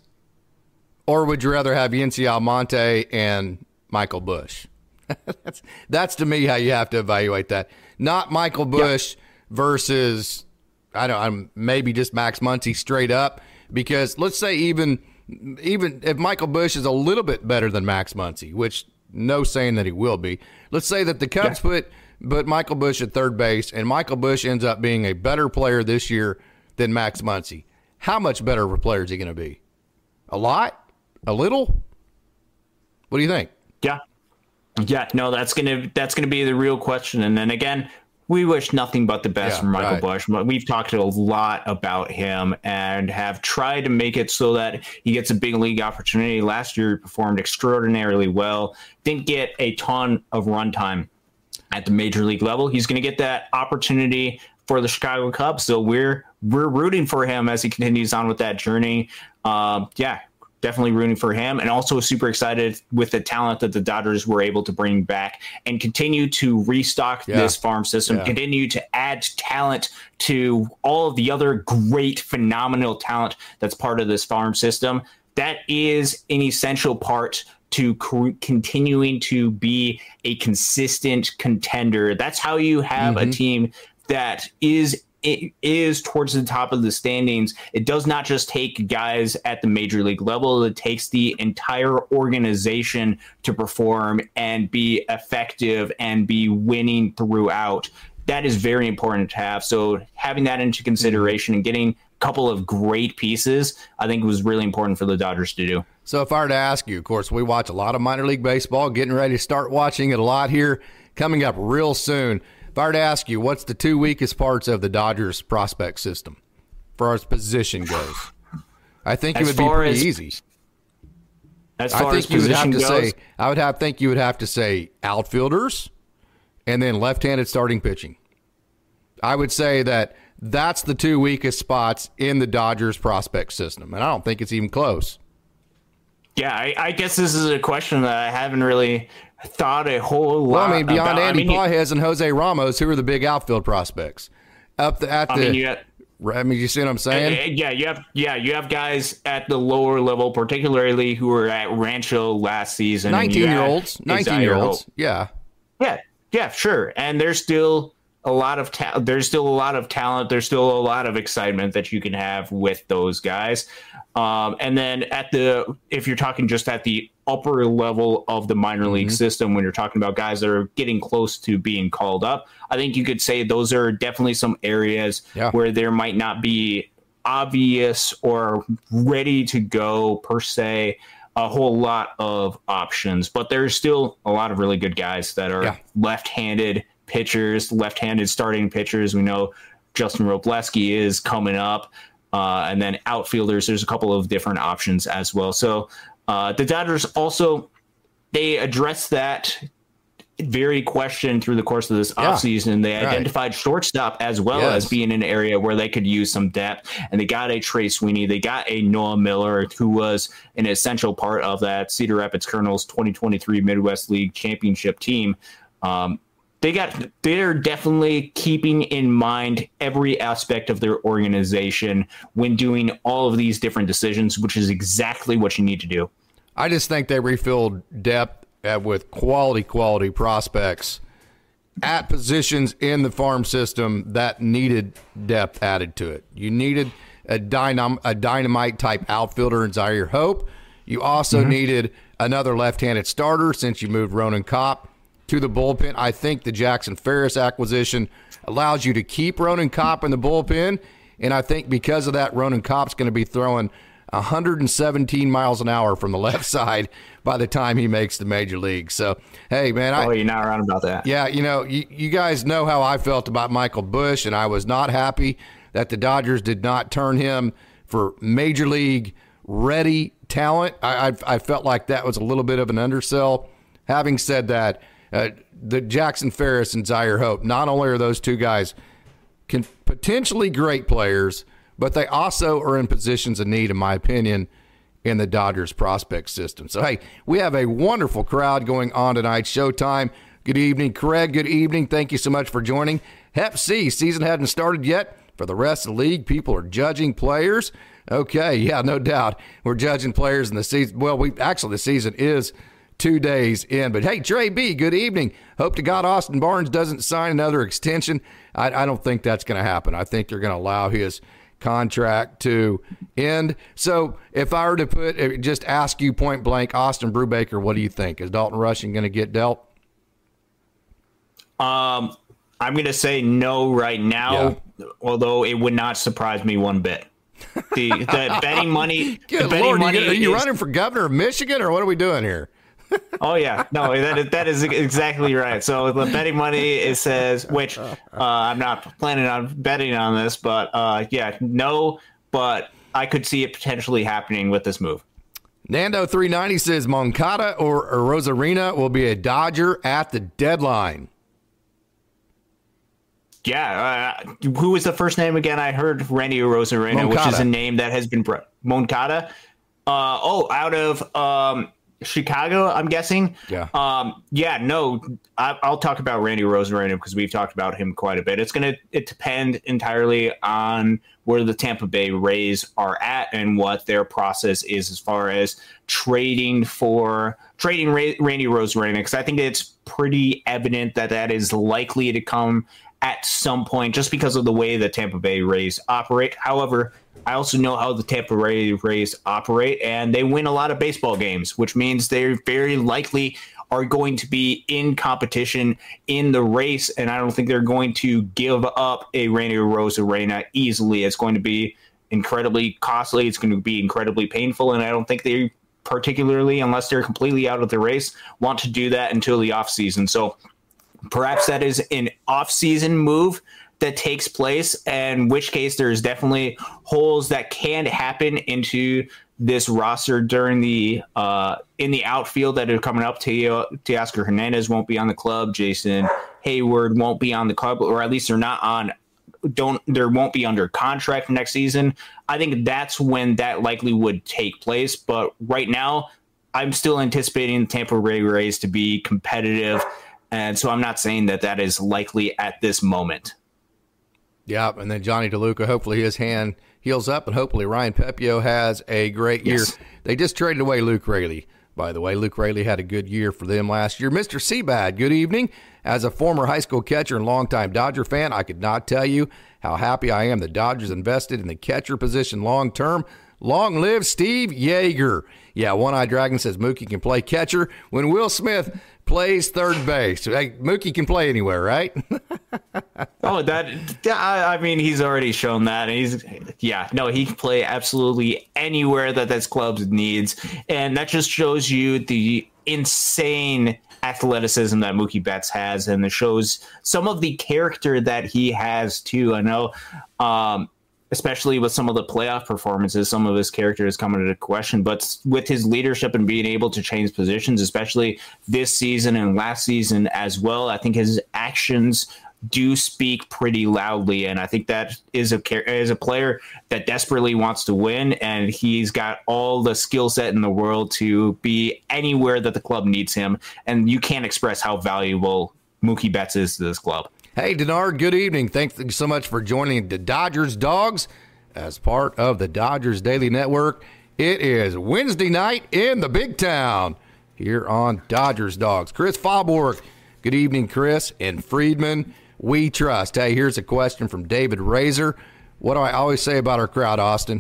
S1: Or would you rather have Yency Almonte and Michael Busch? that's, that's to me how you have to evaluate that. Not Michael Busch yeah. versus, I don't know, maybe just Max Muncy straight up. Because let's say even even if Michael Busch is a little bit better than Max Muncy, which no saying that he will be. Let's say that the Cubs yeah. put, put Michael Busch at third base, and Michael Busch ends up being a better player this year than Max Muncy. How much better of a player is he going to be? A lot? A little? What do you think?
S2: Yeah. Yeah, no, that's going to that's going to be the real question. And then again, we wish nothing but the best
S1: yeah,
S2: for Michael
S1: right.
S2: Busch. We've talked a lot about him and have tried to make it so that he gets a big league opportunity. Last year, he performed extraordinarily well. Didn't get a ton of runtime at the major league level. He's going to get that opportunity for the Chicago Cubs. So we're we're rooting for him as he continues on with that journey. Um, yeah, definitely rooting for him, and also super excited with the talent that the Dodgers were able to bring back and continue to restock yeah. this farm system, yeah. continue to add talent to all of the other great, phenomenal talent that's part of this farm system. That is an essential part to co- continuing to be a consistent contender. That's how you have mm-hmm. a team that is it is towards the top of the standings. It does not just take guys at the major league level. It takes the entire organization to perform and be effective and be winning throughout. That is very important to have. So having that into consideration and getting a couple of great pieces, I think was really important for the Dodgers to do.
S1: So if I were to ask you, of course, we watch a lot of minor league baseball, getting ready to start watching it a lot here, coming up real soon. If I were to ask you, what's the two weakest parts of the Dodgers prospect system, as far as position goes? I think
S2: as
S1: it would be pretty
S2: as,
S1: easy.
S2: As far
S1: I think
S2: as
S1: you would have to
S2: goes,
S1: say, I would have think you would have to say outfielders, and then left-handed starting pitching. I would say that that's the two weakest spots in the Dodgers prospect system, and I don't think it's even close.
S2: Yeah, I, I guess this is a question that I haven't really thought a whole lot
S1: Well, I mean, beyond
S2: about.
S1: Andy
S2: I mean,
S1: Pages and Jose Ramos, who are the big outfield prospects? Up the, at
S2: I
S1: the,
S2: mean, you have,
S1: I mean, you see what I'm saying?
S2: Yeah, you have yeah, you have guys at the lower level, particularly who were at Rancho last season.
S1: nineteen-year-olds, nineteen-year-olds, yeah.
S2: Yeah, yeah, sure. And there's still a lot of ta- there's still a lot of talent. There's still a lot of excitement that you can have with those guys. Um, and then at the if you're talking just at the upper level of the minor league mm-hmm. system, when you're talking about guys that are getting close to being called up, I think you could say those are definitely some areas yeah. where there might not be obvious or ready to go per se a whole lot of options, but there's still a lot of really good guys that are yeah. left-handed pitchers, left-handed starting pitchers. We know Justin Wrobleski is coming up, uh, and then outfielders. There's a couple of different options as well. So uh, the Dodgers also, they addressed that very question through the course of this yeah, offseason. They right. identified shortstop as well yes. as being an area where they could use some depth, and they got a Trey Sweeney. They got a Noah Miller, who was an essential part of that Cedar Rapids Kernels twenty twenty-three Midwest League Championship team. Um, they got, they're definitely keeping in mind every aspect of their organization when doing all of these different decisions, which is exactly what you need to do.
S1: I just think they refilled depth with quality, quality prospects at positions in the farm system that needed depth added to it. You needed a, dynam- a dynamite-type outfielder in Zaire Hope. You also mm-hmm. needed another left-handed starter since you moved Ronan Kopp to the bullpen. I think the Jackson Ferris acquisition allows you to keep Ronan Kopp in the bullpen, and I think because of that, Ronan Kopp's going to be throwing one hundred seventeen miles an hour from the left side by the time he makes the major league. So, hey, man.
S2: I, oh, you're
S1: not
S2: around about that.
S1: Yeah, you know, you, you guys know how I felt about Michael Busch, and I was not happy that the Dodgers did not turn him for major league ready talent. I, I, I felt like that was a little bit of an undersell. Having said that, uh, the Jackson Ferris and Zaire Hope, not only are those two guys can potentially great players, but they also are in positions of need, in my opinion, in the Dodgers prospect system. So, hey, we have a wonderful crowd going on tonight. Showtime. Good evening, Craig. Good evening. Thank you so much for joining. Hep C, season hadn't started yet. For the rest of the league, people are judging players. Okay, yeah, no doubt. We're judging players in the season. Well, we actually, the season is two days in. But, hey, Trey B., good evening. Hope to God Austin Barnes doesn't sign another extension. I, I don't think that's going to happen. I think they're going to allow his contract to end. So if I were to put, just ask you point blank, Austin Brubaker, what do you think? Is Dalton Rushing going to get dealt?
S2: Um, I'm going to say no right now, yeah. although it would not surprise me one bit. The, the betting money,
S1: Good
S2: the betting
S1: Lord,
S2: money
S1: you, are you
S2: is,
S1: running for governor of Michigan, or what are we doing here?
S2: Oh yeah, no, that is, that is exactly right. So the betting money, it says, which uh, I'm not planning on betting on this, but uh, yeah, no, but I could see it potentially happening with this move.
S1: Nando three ninety says Moncada or, or Rosarina will be a Dodger at the deadline.
S2: Yeah, uh, who was the first name again? I heard Randy Rosarina, Moncada. Which is a name that has been brought. Moncada. Uh, oh, out of. Um, Chicago, I'm guessing.
S1: Yeah.
S2: Um, yeah, no, I, I'll talk about Randy Rosarina because we've talked about him quite a bit. It's going to it depend entirely on where the Tampa Bay Rays are at and what their process is as far as trading for trading Ray, Randy Rosarina, because I think it's pretty evident that that is likely to come at some point just because of the way the Tampa Bay Rays operate. However, I also know how the Tampa Bay Rays operate, and they win a lot of baseball games, which means they very likely are going to be in competition in the race, and I don't think they're going to give up a Randy Rosarina easily. It's going to be incredibly costly. It's going to be incredibly painful, and I don't think they particularly, unless they're completely out of the race, want to do that until the offseason. So perhaps that is an off-season move that takes place, in which case there's definitely holes that can happen into this roster during the uh, in the outfield that are coming up. Teoscar Hernandez won't be on the club. Jason Hayward won't be on the club, or at least they're not on. Don't there won't be under contract next season. I think that's when that likely would take place. But right now, I'm still anticipating the Tampa Bay Rays to be competitive, and so I'm not saying that that is likely at this moment.
S1: Yeah, and then Johnny DeLuca, hopefully his hand heals up, and hopefully Ryan Pepio has a great year. Yes. They just traded away Luke Raley, by the way. Luke Raley had a good year for them last year. Mister Seabad, good evening. As a former high school catcher and longtime Dodger fan, I could not tell you how happy I am the Dodgers invested in the catcher position long term. Long live Steve Yeager. Yeah, One Eye Dragon says Mookie can play catcher when Will Smith plays third base. Hey, Mookie can play anywhere, right?
S2: Oh, that, I mean, he's already shown that. He's, yeah, no, he can play absolutely anywhere that this club needs. And that just shows you the insane athleticism that Mookie Betts has, and it shows some of the character that he has too. I know, um, especially with some of the playoff performances, some of his character is coming into question, but with his leadership and being able to change positions, especially this season and last season as well, I think his actions do speak pretty loudly. And I think that is a is a player that desperately wants to win, and he's got all the skill set in the world to be anywhere that the club needs him. And you can't express how valuable Mookie Betts is to this club.
S1: Hey, Denard, good evening. Thanks so much for joining the Dodgers Dogs as part of the Dodgers Daily Network. It is Wednesday night in the big town here on Dodgers Dogs. Chris Fauborg, good evening, Chris, and Friedman, we trust. Hey, here's a question from David Razor. What do I always say about our crowd, Austin?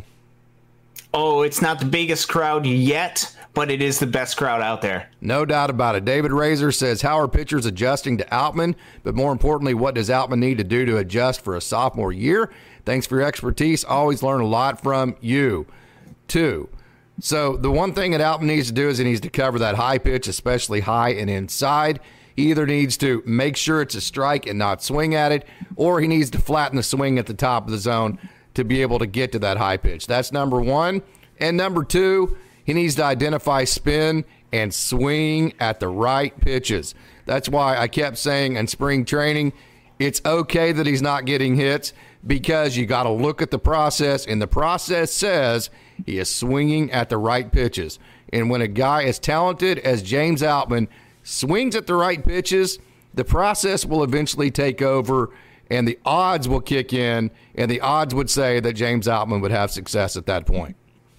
S2: Oh, it's not the biggest crowd yet, but it is the best crowd out there.
S1: No doubt about it. David Razor says, how are pitchers adjusting to Outman? But more importantly, what does Outman need to do to adjust for a sophomore year? Thanks for your expertise. Always learn a lot from you. Two. So the one thing that Outman needs to do is he needs to cover that high pitch, especially high and inside. He either needs to make sure it's a strike and not swing at it, or he needs to flatten the swing at the top of the zone to be able to get to that high pitch. That's number one. And number two, he needs to identify spin and swing at the right pitches. That's why I kept saying in spring training, it's okay that he's not getting hits, because you got to look at the process, and the process says he is swinging at the right pitches. And when a guy as talented as James Outman swings at the right pitches, the process will eventually take over, and the odds will kick in, and the odds would say that James Outman would have success at that point.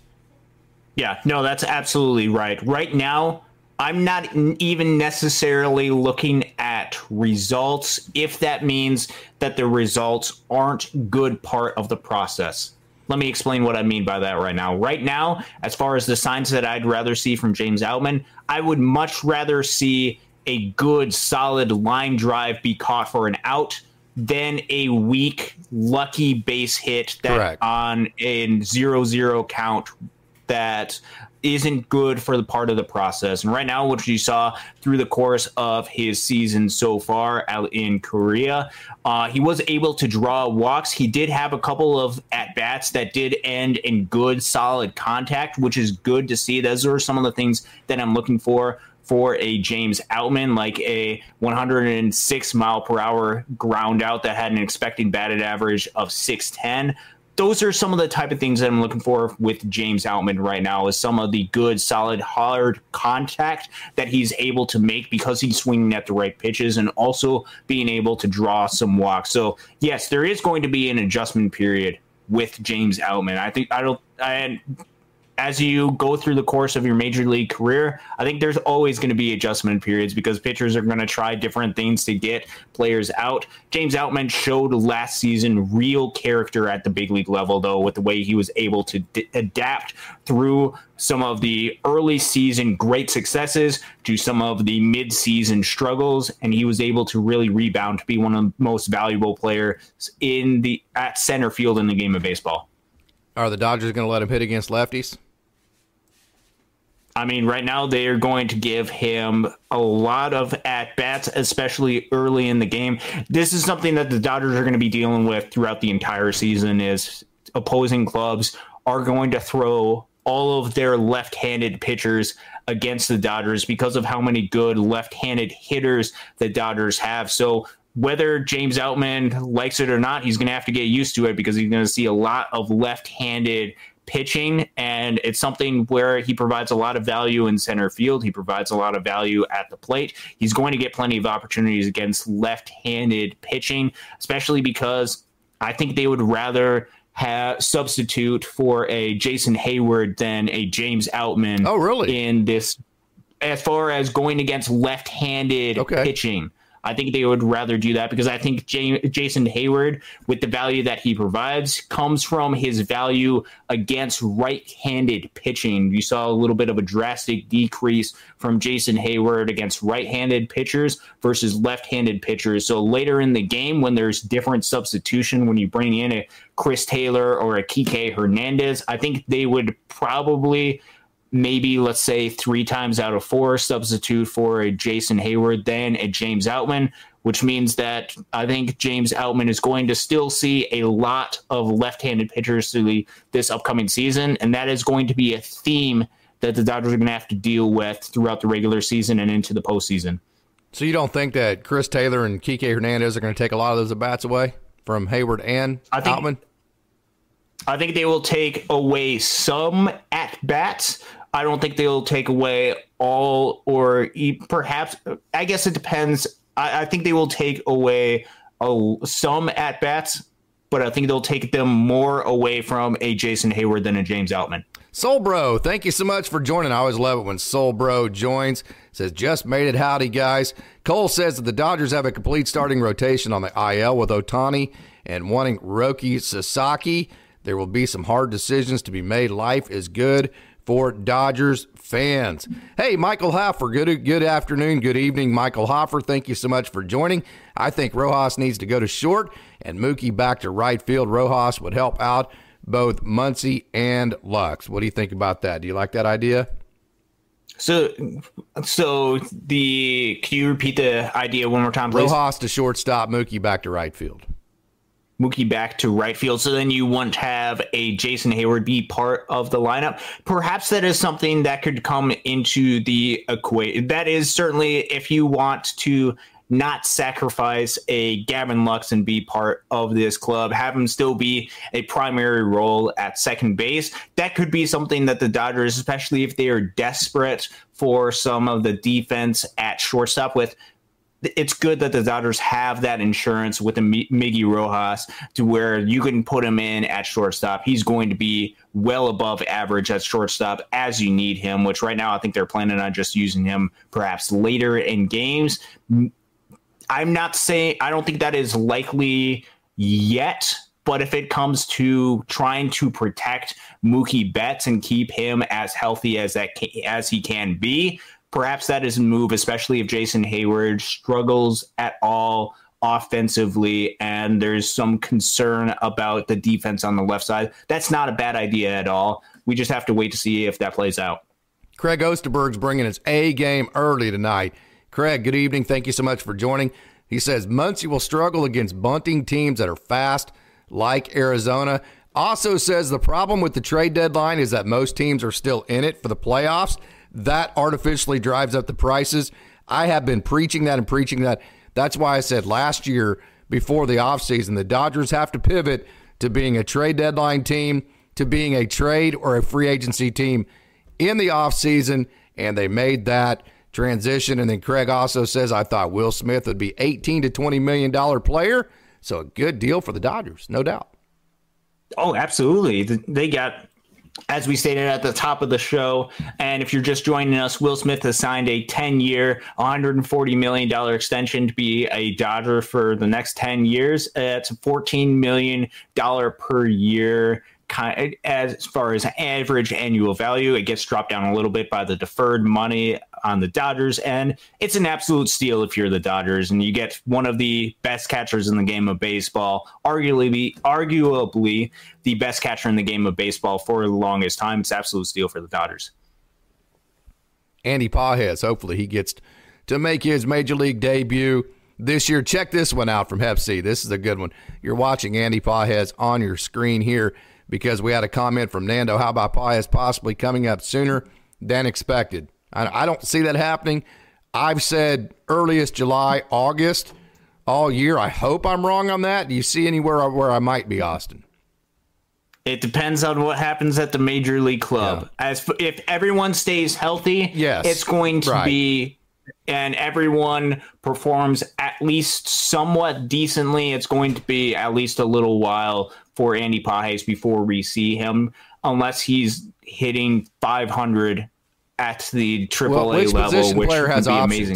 S2: Yeah, no, that's absolutely right. Right now, I'm not even necessarily looking at results if that means that the results aren't good part of the process. Let me explain what I mean by that right now. Right now, as far as the signs that I'd rather see from James Outman, I would much rather see a good, solid line drive be caught for an out than a weak, lucky base hit that
S1: Correct.
S2: on a zero zero count that isn't good for the part of the process. And right now, what you saw through the course of his season so far out in Korea, uh, he was able to draw walks. He did have a couple of at-bats that did end in good, solid contact, which is good to see. Those are some of the things that I'm looking for for a James Outman, like a one hundred six mile per hour ground out that had an expected batted average of six ten. Those are some of the type of things that I'm looking for with James Outman right now, is some of the good, solid, hard contact that he's able to make because he's swinging at the right pitches, and also being able to draw some walks. So, yes, there is going to be an adjustment period with James Outman. I think I don't. I, as you go through the course of your major league career, I think there's always going to be adjustment periods because pitchers are going to try different things to get players out. James Outman showed last season real character at the big league level, though, with the way he was able to d- adapt through some of the early season great successes to some of the mid-season struggles, and he was able to really rebound to be one of the most valuable players in the at center field in the game of baseball.
S1: Are the Dodgers going to let him hit against lefties?
S2: I mean, right now they are going to give him a lot of at-bats, especially early in the game. This is something that the Dodgers are going to be dealing with throughout the entire season, is opposing clubs are going to throw all of their left-handed pitchers against the Dodgers because of how many good left-handed hitters the Dodgers have. So whether James Outman likes it or not, he's going to have to get used to it because he's going to see a lot of left-handed pitching, and it's something where he provides a lot of value in center field. He provides a lot of value at the plate. He's going to get plenty of opportunities against left-handed pitching, especially because I think they would rather have substitute for a Jason Hayward than a James Outman.
S1: Oh, really?
S2: In this, as far as going against left-handed
S1: okay.
S2: pitching. I think they would rather do that because I think J- Jason Hayward, with the value that he provides, comes from his value against right-handed pitching. You saw a little bit of a drastic decrease from Jason Hayward against right-handed pitchers versus left-handed pitchers. So later in the game, when there's different substitution, when you bring in a Chris Taylor or a Kike Hernandez, I think they would probably maybe, let's say, three times out of four substitute for a Jason Hayward than a James Outman, which means that I think James Outman is going to still see a lot of left-handed pitchers through the, this upcoming season, and that is going to be a theme that the Dodgers are going to have to deal with throughout the regular season and into the postseason.
S1: So you don't think that Chris Taylor and Kike Hernandez are going to take a lot of those at-bats away from Hayward and
S2: I think,
S1: Outman?
S2: I think they will take away some at-bats. I don't think they'll take away all, or perhaps, I guess it depends. I, I think they will take away uh, some at-bats, but I think they'll take them more away from a Jason Hayward than a James Outman.
S1: Soul Bro, thank you so much for joining. I always love it when Soul Bro joins. Says, just made it. Howdy, guys. Cole says that the Dodgers have a complete starting rotation on the I L with Ohtani and wanting Roki Sasaki. There will be some hard decisions to be made. Life is good for Dodgers fans. Hey, Michael Hoffer, good good afternoon, good evening, Michael Hoffer. Thank you so much for joining. I think Rojas needs to go to short and Mookie back to right field. Rojas would help out both Muncy and Lux. What do you think about that? Do you like that idea?
S2: So, so the can you repeat the idea one more time, please?
S1: Rojas to shortstop, Mookie back to right field.
S2: Mookie back to right field. So then you wouldn't have a Jason Hayward be part of the lineup. Perhaps that is something that could come into the equation. That is certainly if you want to not sacrifice a Gavin Lux and be part of this club, have him still be a primary role at second base. That could be something that the Dodgers, especially if they are desperate for some of the defense at shortstop with, it's good that the Dodgers have that insurance with a Miggy Rojas to where you can put him in at shortstop. He's going to be well above average at shortstop as you need him, which right now I think they're planning on just using him perhaps later in games. I'm not saying, I don't think that is likely yet, but if it comes to trying to protect Mookie Betts and keep him as healthy as that as he can be, perhaps that is a move, especially if Jason Hayward struggles at all offensively and there's some concern about the defense on the left side. That's not a bad idea at all. We just have to wait to see if that plays out.
S1: Craig Osterberg's bringing his A game early tonight. Craig, good evening. Thank you so much for joining. He says Muncy will struggle against bunting teams that are fast, like Arizona. Also says the problem with the trade deadline is that most teams are still in it for the playoffs. That artificially drives up the prices. I have been preaching that and preaching that. That's why I said last year before the offseason, the Dodgers have to pivot to being a trade deadline team, to being a trade or a free agency team in the offseason, and they made that transition. And then Craig also says, I thought Will Smith would be eighteen to twenty million dollars player, so a good deal for the Dodgers, no doubt.
S2: Oh, absolutely. They got, as we stated at the top of the show, and if you're just joining us, Will Smith has signed a ten-year, one hundred forty million dollars extension to be a Dodger for the next ten years. It's fourteen million dollars per year. As far as average annual value, it gets dropped down a little bit by the deferred money on the Dodgers, and it's an absolute steal if you're the Dodgers, and you get one of the best catchers in the game of baseball, arguably, arguably the best catcher in the game of baseball for the longest time. It's an absolute steal for the Dodgers.
S1: Andy Pages, hopefully he gets to make his Major League debut this year. Check this one out from Hep C. This is a good one. You're watching Andy Pages on your screen here, because we had a comment from Nando. How about Pages possibly coming up sooner than expected? I, I don't see that happening. I've said earliest July, August, all year. I hope I'm wrong on that. Do you see anywhere where I might be, Austin?
S2: It depends on what happens at the Major League Club. Yeah. As if everyone stays healthy,
S1: yes,
S2: it's going to
S1: right.
S2: be, and everyone performs at least somewhat decently, it's going to be at least a little while for Andy Pages before we see him, unless he's hitting five hundred at the triple A
S1: well, which
S2: level,
S1: position
S2: which
S1: player
S2: would
S1: has
S2: be
S1: options?
S2: amazing.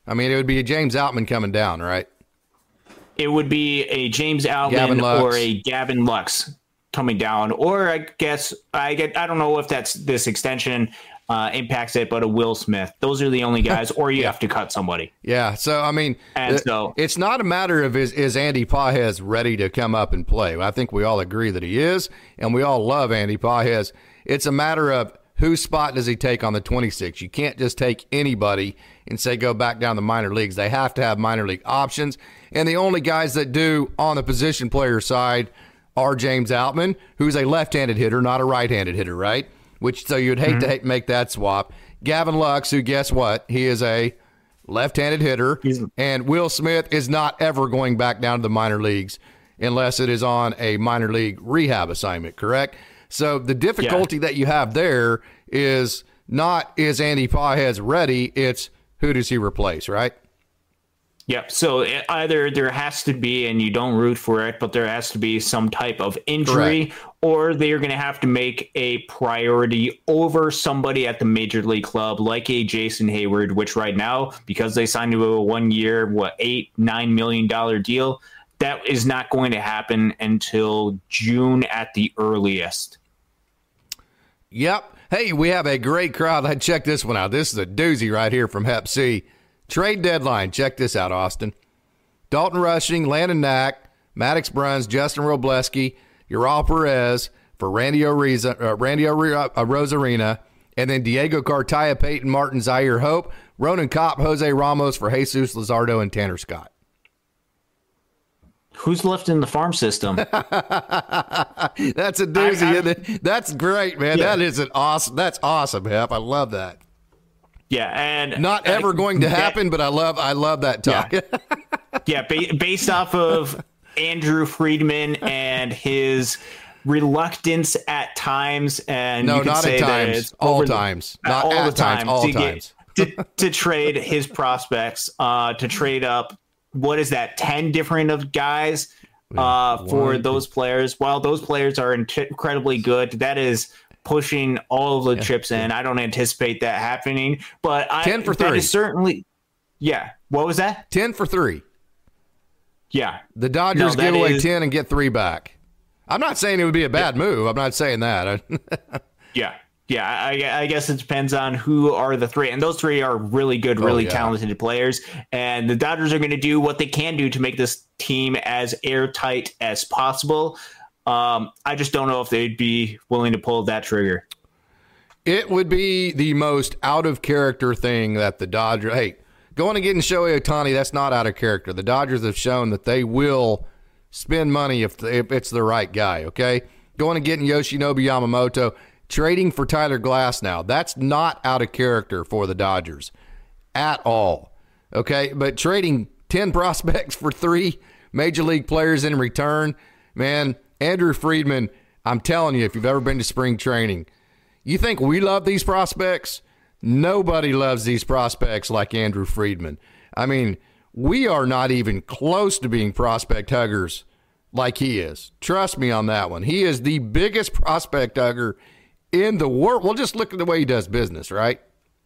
S1: I mean, it would be a James Outman coming down, right?
S2: It would be a James Outman or a Gavin Lux coming down, or I guess I get I don't know if that's this extension uh, impacts it, but a Will Smith. Those are the only guys, or you yeah. have to cut somebody.
S1: Yeah. So I mean, and it, so it's not a matter of is is Andy Pages ready to come up and play. I think we all agree that he is, and we all love Andy Pages. It's a matter of whose spot does he take on the twenty-six. You can't just take anybody and say go back down the minor leagues. They have to have minor league options, and the only guys that do on the position player side are James Outman, who's a left-handed hitter, not a right-handed hitter, right? Which so you'd hate mm-hmm. to make that swap. Gavin Lux, who guess what? He is a left-handed hitter, He's... and Will Smith is not ever going back down to the minor leagues unless it is on a minor league rehab assignment, correct? So the difficulty yeah. that you have there is not is Andy Pages ready, it's who does he replace, right?
S2: Yep. So either there has to be, and you don't root for it, but there has to be some type of injury, Correct. Or they're going to have to make a priority over somebody at the major league club like a Jason Hayward, which right now, because they signed to a one year, what, eight, nine million dollar deal, that is not going to happen until June at the earliest.
S1: Yep. Hey, we have a great crowd. I check this one out. This is a doozy right here from Hep C. Trade deadline. Check this out, Austin. Dalton Rushing, Landon Knack, Maddox Bruns, Justin Robleski, Ural Perez for Randy, Oriza, uh, Randy Oriza, uh, Rosarina, and then Diego Cartaya, Peyton Martin, Zaire Hope, Ronan Kopp, Jose Ramos for Jesus Luzardo and Tanner Scott.
S2: Who's left in the farm system?
S1: That's a doozy. I, I, isn't it? That's great, man. Yeah. That is an awesome. That's awesome, Hep. I love that.
S2: Yeah, and
S1: not ever uh, going to happen, that, but I love I love that talk.
S2: Yeah, yeah ba- based off of Andrew Friedman and his reluctance at times, and
S1: no,
S2: you can
S1: not
S2: say
S1: at times, all
S2: the,
S1: times,
S2: uh,
S1: not
S2: all
S1: at
S2: the time,
S1: times, all
S2: to
S1: times,
S2: get, to, to trade his prospects, uh, to trade up. What is that? Ten different of guys uh, for One, those players. While those players are incredibly good, that is pushing all of the yeah, chips in. I don't anticipate that happening, but I,
S1: ten for three.
S2: That is certainly, yeah. What was that?
S1: Ten for three.
S2: Yeah.
S1: The Dodgers no, give away is, ten and get three back. I'm not saying it would be a bad yeah. move. I'm not saying that.
S2: yeah. Yeah, I, I guess it depends on who are the three. And those three are really good, really oh, yeah. talented players. And the Dodgers are going to do what they can do to make this team as airtight as possible. Um, I just don't know if they'd be willing to pull that trigger.
S1: It would be the most out of character thing that the Dodgers, hey, going and getting Shohei Ohtani, that's not out of character. The Dodgers have shown that they will spend money if, if it's the right guy, okay? Going and getting Yoshinobu Yamamoto, trading for Tyler Glass now, that's not out of character for the Dodgers at all, okay? But trading ten prospects for three major league players in return, man, Andrew Friedman, I'm telling you, if you've ever been to spring training, you think we love these prospects? Nobody loves these prospects like Andrew Friedman. I mean, we are not even close to being prospect huggers like he is. Trust me on that one. He is the biggest prospect hugger in the world. Well, just look at the way he does business, right?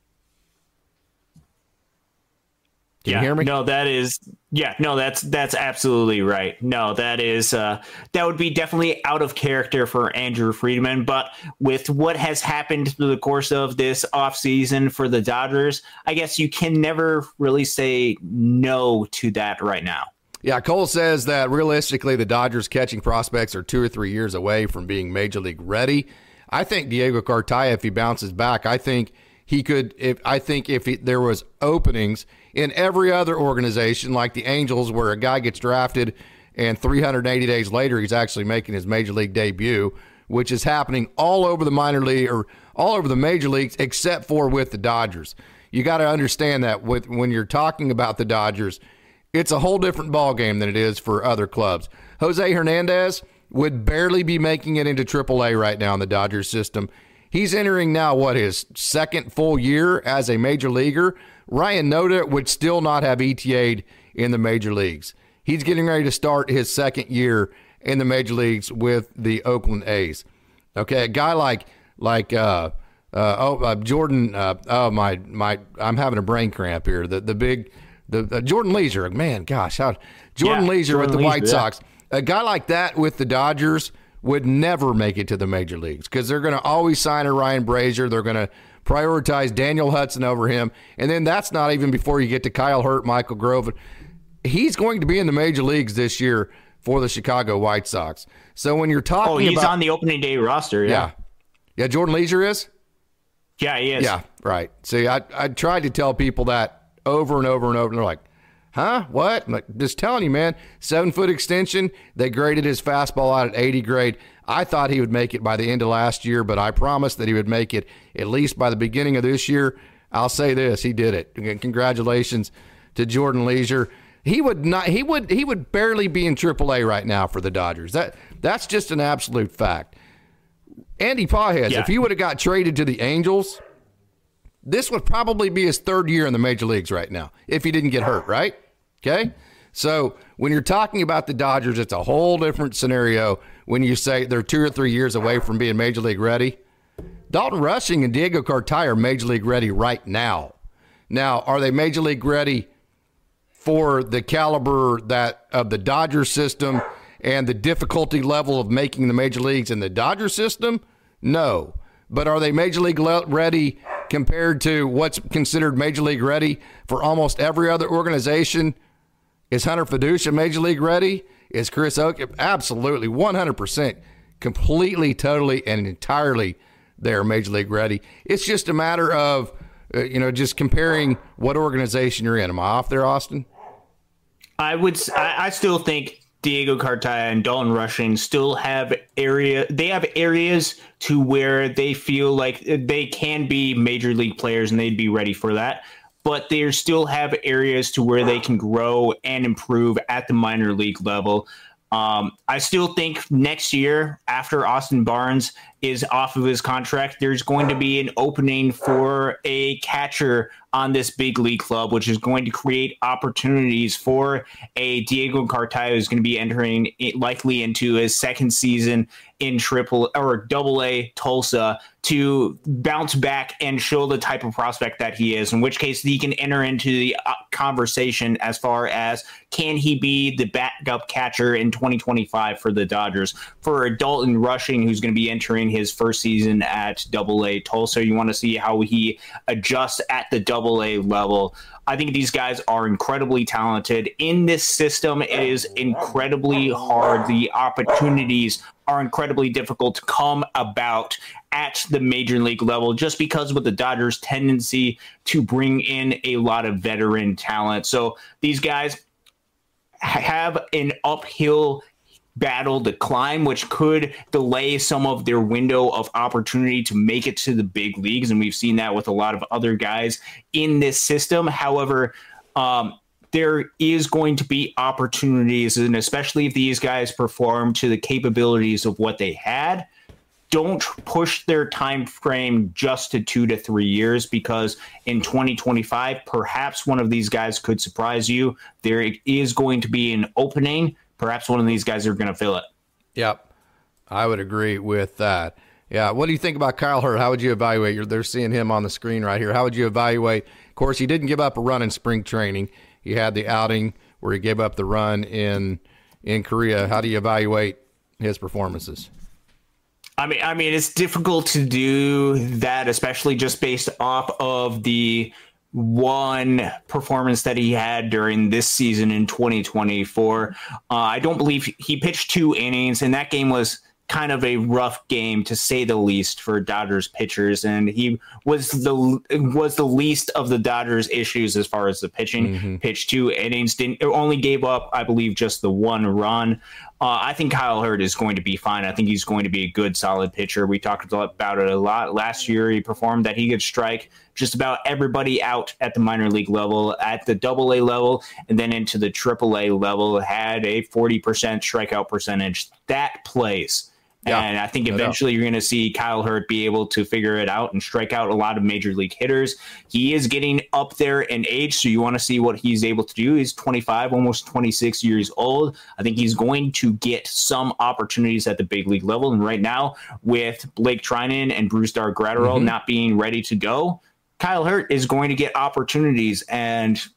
S1: Can
S2: yeah,
S1: you hear me?
S2: No, that is, yeah, no, that's, that's absolutely right. No, that is, uh, that would be definitely out of character for Andrew Friedman. But with what has happened through the course of this offseason for the Dodgers, I guess you can never really say no to that right now.
S1: Yeah, Cole says that realistically, the Dodgers catching prospects are two or three years away from being major league ready. I think Diego Cartaya, if he bounces back, I think he could, if I think if he, there was openings in every other organization like the Angels where a guy gets drafted and three hundred eighty days later he's actually making his major league debut, which is happening all over the minor league or all over the major leagues except for with the Dodgers. You got to understand that with when you're talking about the Dodgers, it's a whole different ballgame than it is for other clubs. Jose Hernandez would barely be making it into triple A right now in the Dodgers system. He's entering now, what, his second full year as a major leaguer. Ryan Noda would still not have E T A'd in the major leagues. He's getting ready to start his second year in the major leagues with the Oakland A's. Okay, a guy like like uh, uh, oh uh, Jordan. Uh, oh my my, I'm having a brain cramp here. The the big the uh, Jordan Leisure, man, gosh, how Jordan
S2: Yeah,
S1: Leisure
S2: Jordan
S1: with the
S2: Leisure,
S1: White
S2: yeah.
S1: Sox. A guy like that with the Dodgers would never make it to the major leagues because they're going to always sign a Ryan Brazier. They're going to prioritize Daniel Hudson over him. And then that's not even before you get to Kyle Hurt, Michael Grove. He's going to be in the major leagues this year for the Chicago White Sox. So when you're talking
S2: Oh, he's
S1: about,
S2: on the opening day roster.
S1: yeah.
S2: Yeah.
S1: Yeah, Jordan Leisure is?
S2: Yeah, he is.
S1: Yeah, right. See, I I tried to tell people that over and over and over, and they're like, huh? What? I'm like, just telling you, man, seven-foot extension. They graded his fastball out at eighty grade. I thought he would make it by the end of last year, but I promised that he would make it at least by the beginning of this year. I'll say this, he did it. Again, congratulations to Jordan Leisure. He would not he would he would barely be in triple A right now for the Dodgers. That that's just an absolute fact. Andy Pajes,
S2: Yeah.
S1: if he would have got traded to the Angels, this would probably be his third year in the major leagues right now if he didn't get hurt, right? Okay? So when you're talking about the Dodgers, it's a whole different scenario when you say they're two or three years away from being major league ready. Dalton Rushing and Diego Cartaya are major league ready right now. Now, are they major league ready for the caliber that of the Dodger system and the difficulty level of making the major leagues in the Dodger system? No. But are they major league le- ready compared to what's considered major league ready for almost every other organization? Is Hunter Fiducia major league ready? Is Chris Oak? Absolutely, one hundred percent, completely, totally, and entirely they're major league ready. It's just a matter of, uh, you know, just comparing what organization you're in. Am I off there, Austin?
S2: I would. s- I, I still think Diego Cartaya and Dalton Rushing still have area. They have areas to where they feel like they can be major league players, and they'd be ready for that. But they still have areas to where they can grow and improve at the minor league level. Um, I still think next year, after Austin Barnes is off of his contract, there's going to be an opening for a catcher on this big league club, which is going to create opportunities for a Diego Cartaya who's going to be entering it likely into his second season in triple or double A Tulsa to bounce back and show the type of prospect that he is, in which case he can enter into the uh, conversation as far as can he be the backup catcher in twenty twenty-five for the Dodgers. For a Dalton Rushing, who's going to be entering his first season at double A Tulsa, you want to see how he adjusts at the double A level. I think these guys are incredibly talented. In this system, it is incredibly hard. The opportunities are incredibly difficult to come about at the major league level just because with the Dodgers' tendency to bring in a lot of veteran talent. So these guys have an uphill battle to climb, which could delay some of their window of opportunity to make it to the big leagues. And we've seen that with a lot of other guys in this system. However, um, there is going to be opportunities, and especially if these guys perform to the capabilities of what they had, don't push their time frame just to two to three years, because in twenty twenty-five, perhaps one of these guys could surprise you. There is going to be an opening. Perhaps one of these guys are going to fill it.
S1: Yep, I would agree with that. Yeah, what do you think about Kyle Hurt? How would you evaluate? You're, they're seeing him on the screen right here. How would you evaluate? Of course, he didn't give up a run in spring training. He had the outing where he gave up the run in in Korea. How do you evaluate his performances?
S2: I mean, I mean, it's difficult to do that, especially just based off of the one performance that he had during this season in twenty twenty-four. Uh, I don't believe he pitched two innings, and that game was kind of a rough game to say the least for Dodgers pitchers, and he was the was the least of the Dodgers issues as far as the pitching. Mm-hmm. Pitched two innings, didn't only gave up, I believe, just the one run. Uh, I think Kyle Hurt is going to be fine. I think he's going to be a good, solid pitcher. We talked about it a lot last year. He performed that he could strike just about everybody out at the minor league level, at the double A level, and then into the triple A level. Had a forty percent strikeout percentage. That plays. Yeah, and I think eventually no you're going to see Kyle Hurt be able to figure it out and strike out a lot of major league hitters. He is getting up there in age, so you want to see what he's able to do. He's twenty-five, almost twenty-six years old. I think he's going to get some opportunities at the big league level. And right now, with Blake Trinan and Brusdar Graterol mm-hmm. not being ready to go, Kyle Hurt is going to get opportunities. And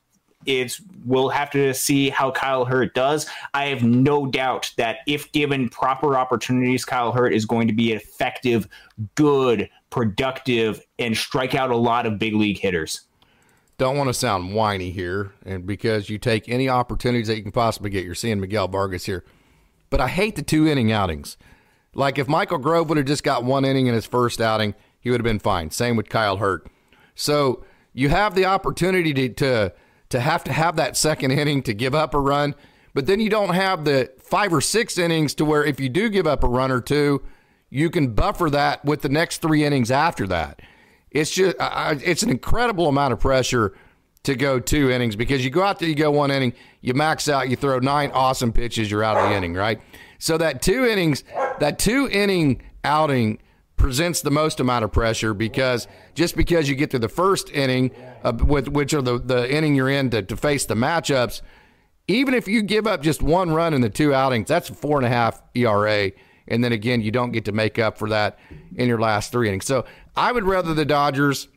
S2: it's we'll have to see how Kyle Hurt does. I have no doubt that if given proper opportunities, Kyle Hurt is going to be effective, good, productive, and strike out a lot of big league hitters.
S1: Don't want to sound whiny here, and because you take any opportunities that you can possibly get, you're seeing Miguel Vargas here. But I hate the two inning outings. Like if Michael Grove would have just got one inning in his first outing, he would have been fine. Same with Kyle Hurt. So you have the opportunity to, to to have to have that second inning to give up a run, but then you don't have the five or six innings to where if you do give up a run or two, you can buffer that with the next three innings after that. It's just uh, it's an incredible amount of pressure to go two innings because you go out there, you go one inning, you max out, you throw nine awesome pitches, you're out of the inning, right? So that two innings, that two inning outing presents the most amount of pressure because just because you get to the first inning, uh, with which are the, the inning you're in to, to face the matchups, even if you give up just one run in the two outings, that's a four and a half E R A. And then again, you don't get to make up for that in your last three innings. So I would rather the Dodgers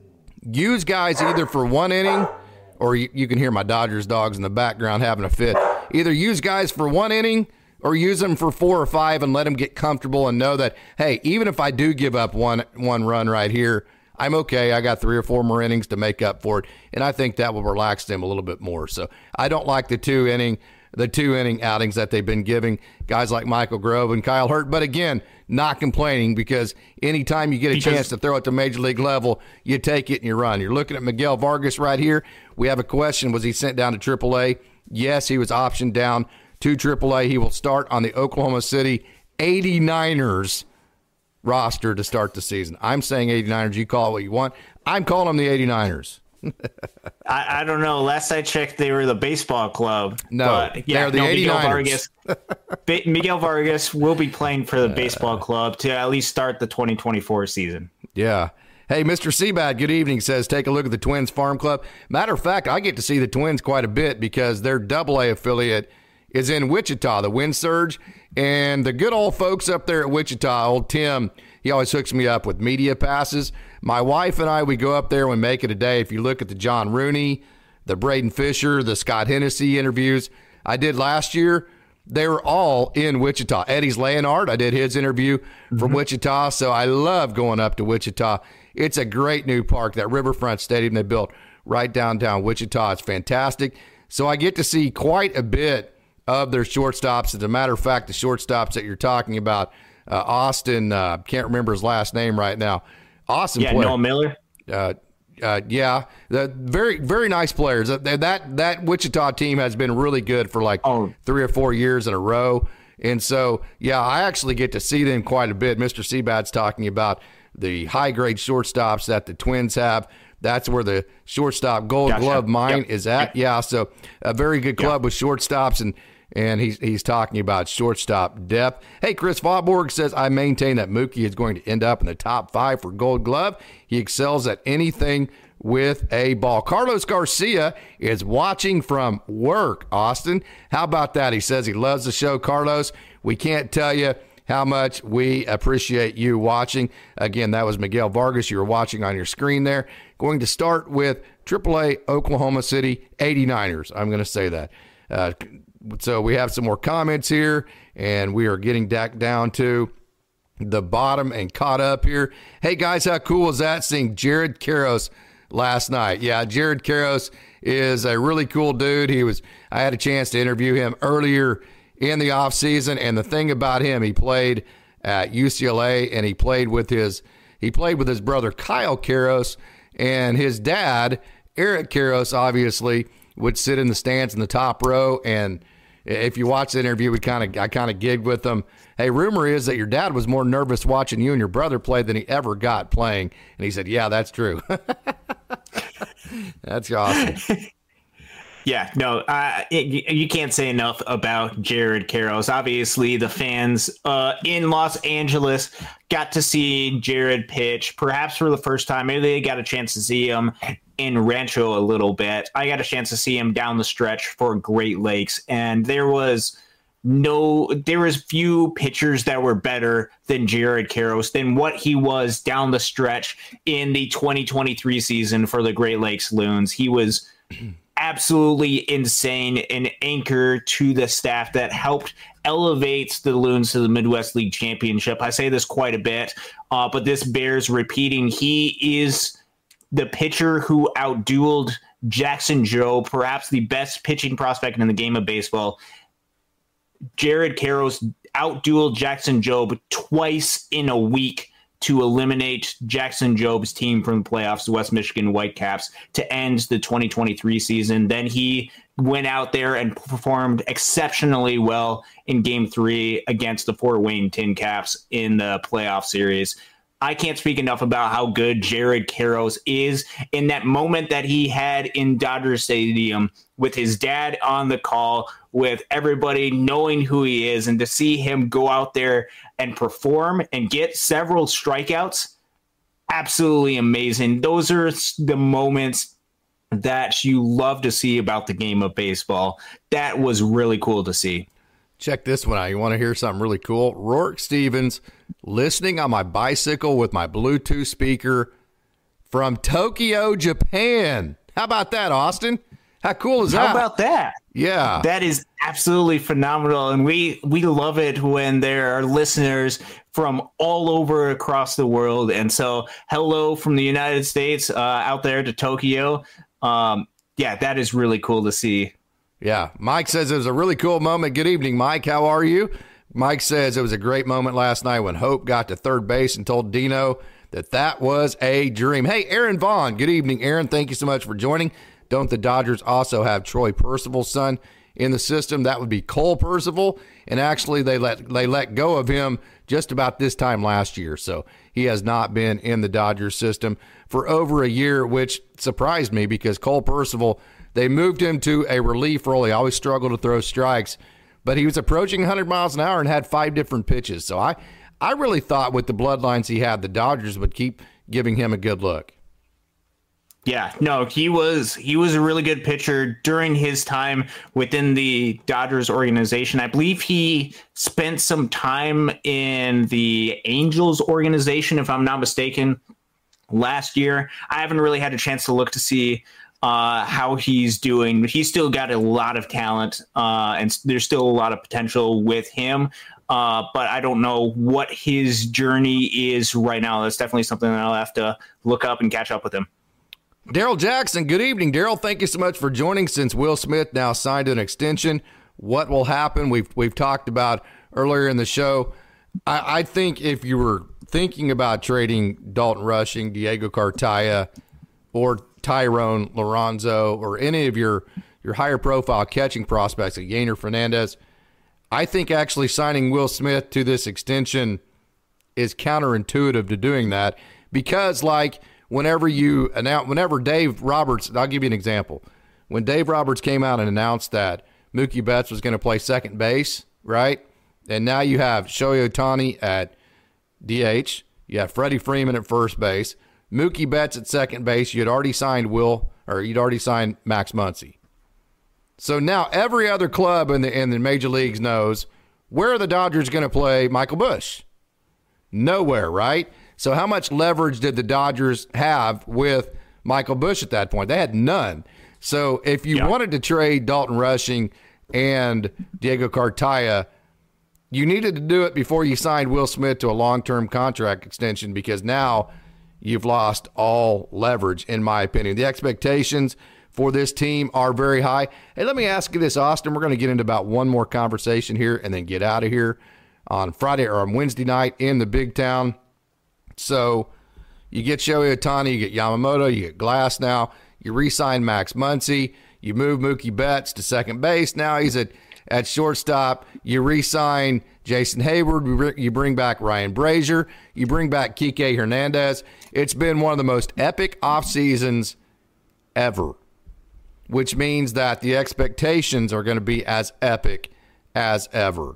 S1: use guys either for one inning, or you, you can hear my Dodgers dogs in the background having a fit. Either use guys for one inning or use them for four or five and let them get comfortable and know that, hey, even if I do give up one one run right here, I'm okay. I got three or four more innings to make up for it, and I think that will relax them a little bit more. So I don't like the two inning the two inning outings that they've been giving guys like Michael Grove and Kyle Hurt. But again, not complaining because anytime you get a because- chance to throw at the major league level, you take it and you run. You're looking at Miguel Vargas right here. We have a question. Was he sent down to triple A? Yes, he was optioned down to triple A. He will start on the Oklahoma City eighty-niners roster to start the season. I'm saying eighty-niners. You call it what you want. I'm calling them the eighty-niners.
S2: I, I don't know. Last I checked, they were the baseball club.
S1: No,
S2: but yeah,
S1: they're the
S2: no,
S1: eighty-niners.
S2: Miguel Vargas, Miguel Vargas will be playing for the baseball club to at least start the twenty twenty-four season.
S1: Yeah. Hey, Mister Seabad, good evening, says, take a look at the Twins Farm Club. Matter of fact, I get to see the Twins quite a bit because their double A affiliate is in Wichita, the Wind Surge. And the good old folks up there at Wichita, old Tim, he always hooks me up with media passes. My wife and I, we go up there and we make it a day. If you look at the John Rooney, the Braden Fisher, the Scott Hennessy interviews I did last year, they were all in Wichita. Eddie's Leonard, I did his interview from mm-hmm. Wichita, so I love going up to Wichita. It's a great new park, that Riverfront Stadium they built right downtown Wichita. It's fantastic. So I get to see quite a bit of their shortstops. As a matter of fact, the shortstops that you're talking about, uh, Austin, uh, can't remember his last name right now. Awesome
S2: yeah,
S1: player.
S2: Noah Miller.
S1: Uh, uh, yeah, the very, very nice players. That that that Wichita team has been really good for like oh. three or four years in a row. And so, yeah, I actually get to see them quite a bit. Mister Seabad's talking about the high-grade shortstops that the Twins have. That's where the shortstop Gold gotcha. Glove mine yep. is at. Yep. Yeah, so a very good club yep. with shortstops, and and he's he's talking about shortstop depth. Hey, Chris Fauborg says, I maintain that Mookie is going to end up in the top five for Gold Glove. He excels at anything with a ball. Carlos Garcia is watching from work, Austin. How about that? He says he loves the show, Carlos. We can't tell you how much we appreciate you watching. Again, that was Miguel Vargas you were watching on your screen there. Going to start with triple A Oklahoma City eighty-niners. I'm going to say that. Uh, so we have some more comments here, and we are getting back down to the bottom and caught up here. Hey, guys, how cool is that seeing Jared Karros last night? Yeah, Jared Karros is a really cool dude. He was. I had a chance to interview him earlier in the offseason, and the thing about him, he played at U C L A, and he played with his he played with his brother Kyle Karros, and his dad Eric Karros obviously would sit in the stands in the top row. And if you watch the interview, we kind of I kind of gigged with him. Hey, rumor is that your dad was more nervous watching you and your brother play than he ever got playing, and he said, "Yeah, that's true." That's awesome.
S2: Yeah, no, uh, it, you can't say enough about Jared Karros. Obviously, the fans uh, in Los Angeles got to see Jared pitch, perhaps for the first time. Maybe they got a chance to see him in Rancho a little bit. I got a chance to see him down the stretch for Great Lakes, and there was no, there was few pitchers that were better than Jared Karros, than what he was down the stretch in the twenty twenty-three season for the Great Lakes Loons. He was absolutely insane, an anchor to the staff that helped elevate the Loons to the Midwest League Championship. I say this quite a bit, uh, but this bears repeating. He is the pitcher who outdueled Jackson Jobe, perhaps the best pitching prospect in the game of baseball. Jared Karros outdueled Jackson Jobe twice in a week to eliminate Jackson Jobe's team from the playoffs, the West Michigan Whitecaps, to end the twenty twenty-three season. Then he went out there and performed exceptionally well in game three against the Fort Wayne Tin Caps in the playoff series. I can't speak enough about how good Jared Karros is. In that moment that he had in Dodger Stadium with his dad on the call, with everybody knowing who he is, and to see him go out there and perform and get several strikeouts, absolutely amazing. Those are the moments that you love to see about the game of baseball. That was really cool to see.
S1: Check this one out. You want to hear something really cool? Rourke Stevens listening on my bicycle with my Bluetooth speaker from Tokyo, Japan. How about that, Austin? How cool is that?
S2: How about that?
S1: Yeah.
S2: That is absolutely phenomenal. And we, we love it when there are listeners from all over across the world. And so hello from the United States uh, out there to Tokyo. Um, yeah, that is really cool to see.
S1: Yeah. Mike says it was a really cool moment. Good evening, Mike. How are you? Mike says it was a great moment last night when Hope got to third base and told Dino that that was a dream. Hey, Aaron Vaughn. Good evening, Aaron. Thank you so much for joining. Don't the Dodgers also have Troy Percival's son in the system? That would be Cole Percival. And actually, they let they let go of him just about this time last year. So he has not been in the Dodgers system for over a year, which surprised me because Cole Percival, they moved him to a relief role. He always struggled to throw strikes, but he was approaching one hundred miles an hour and had five different pitches. So I, I really thought with the bloodlines he had, the Dodgers would keep giving him a good look.
S2: Yeah, no, he was he was a really good pitcher during his time within the Dodgers organization. I believe he spent some time in the Angels organization, if I'm not mistaken, last year. I haven't really had a chance to look to see uh, how he's doing, but he's still got a lot of talent, uh, and there's still a lot of potential with him. Uh, but I don't know what his journey is right now. That's definitely something that I'll have to look up and catch up with him.
S1: Daryl Jackson, good evening. Daryl, thank you so much for joining. Since Will Smith now signed an extension, what will happen? We've we've talked about earlier in the show. I, I think if you were thinking about trading Dalton Rushing, Diego Cartaya, or Tyrone Lorenzo, or any of your, your higher profile catching prospects like Yainer Fernandez, I think actually signing Will Smith to this extension is counterintuitive to doing that because, like, Whenever you announce, whenever Dave Roberts, I'll give you an example. When Dave Roberts came out and announced that Mookie Betts was going to play second base, right? And now you have Shohei Ohtani at D H. You have Freddie Freeman at first base. Mookie Betts at second base. You had already signed Will, or you'd already signed Max Muncy. So now every other club in the in the major leagues knows where are the Dodgers going to play Michael Busch? Nowhere, right? So how much leverage did the Dodgers have with Michael Busch at that point? They had none. So if you yeah. wanted to trade Dalton Rushing and Diego Cartaya, you needed to do it before you signed Will Smith to a long-term contract extension because now you've lost all leverage, in my opinion. The expectations for this team are very high. Hey, let me ask you this, Austin. We're going to get into about one more conversation here and then get out of here on Friday or on Wednesday night in the Big Town. So you get Shohei Ohtani, you get Yamamoto, you get Glass now. You re-sign Max Muncy. You move Mookie Betts to second base. Now he's at, at shortstop. You re-sign Jason Hayward. You bring back Ryan Brazier. You bring back Kike Hernandez. It's been one of the most epic off seasons ever, which means that the expectations are going to be as epic as ever.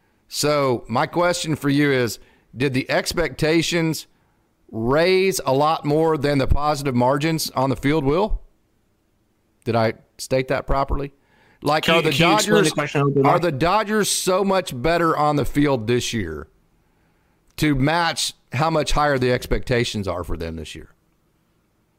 S1: So my question for you is, did the expectations raise a lot more than the positive margins on the field, Will? Did I state that properly? Like,
S2: can
S1: are the
S2: you,
S1: Dodgers
S2: the
S1: are the Dodgers so much better on the field this year to match how much higher the expectations are for them this year?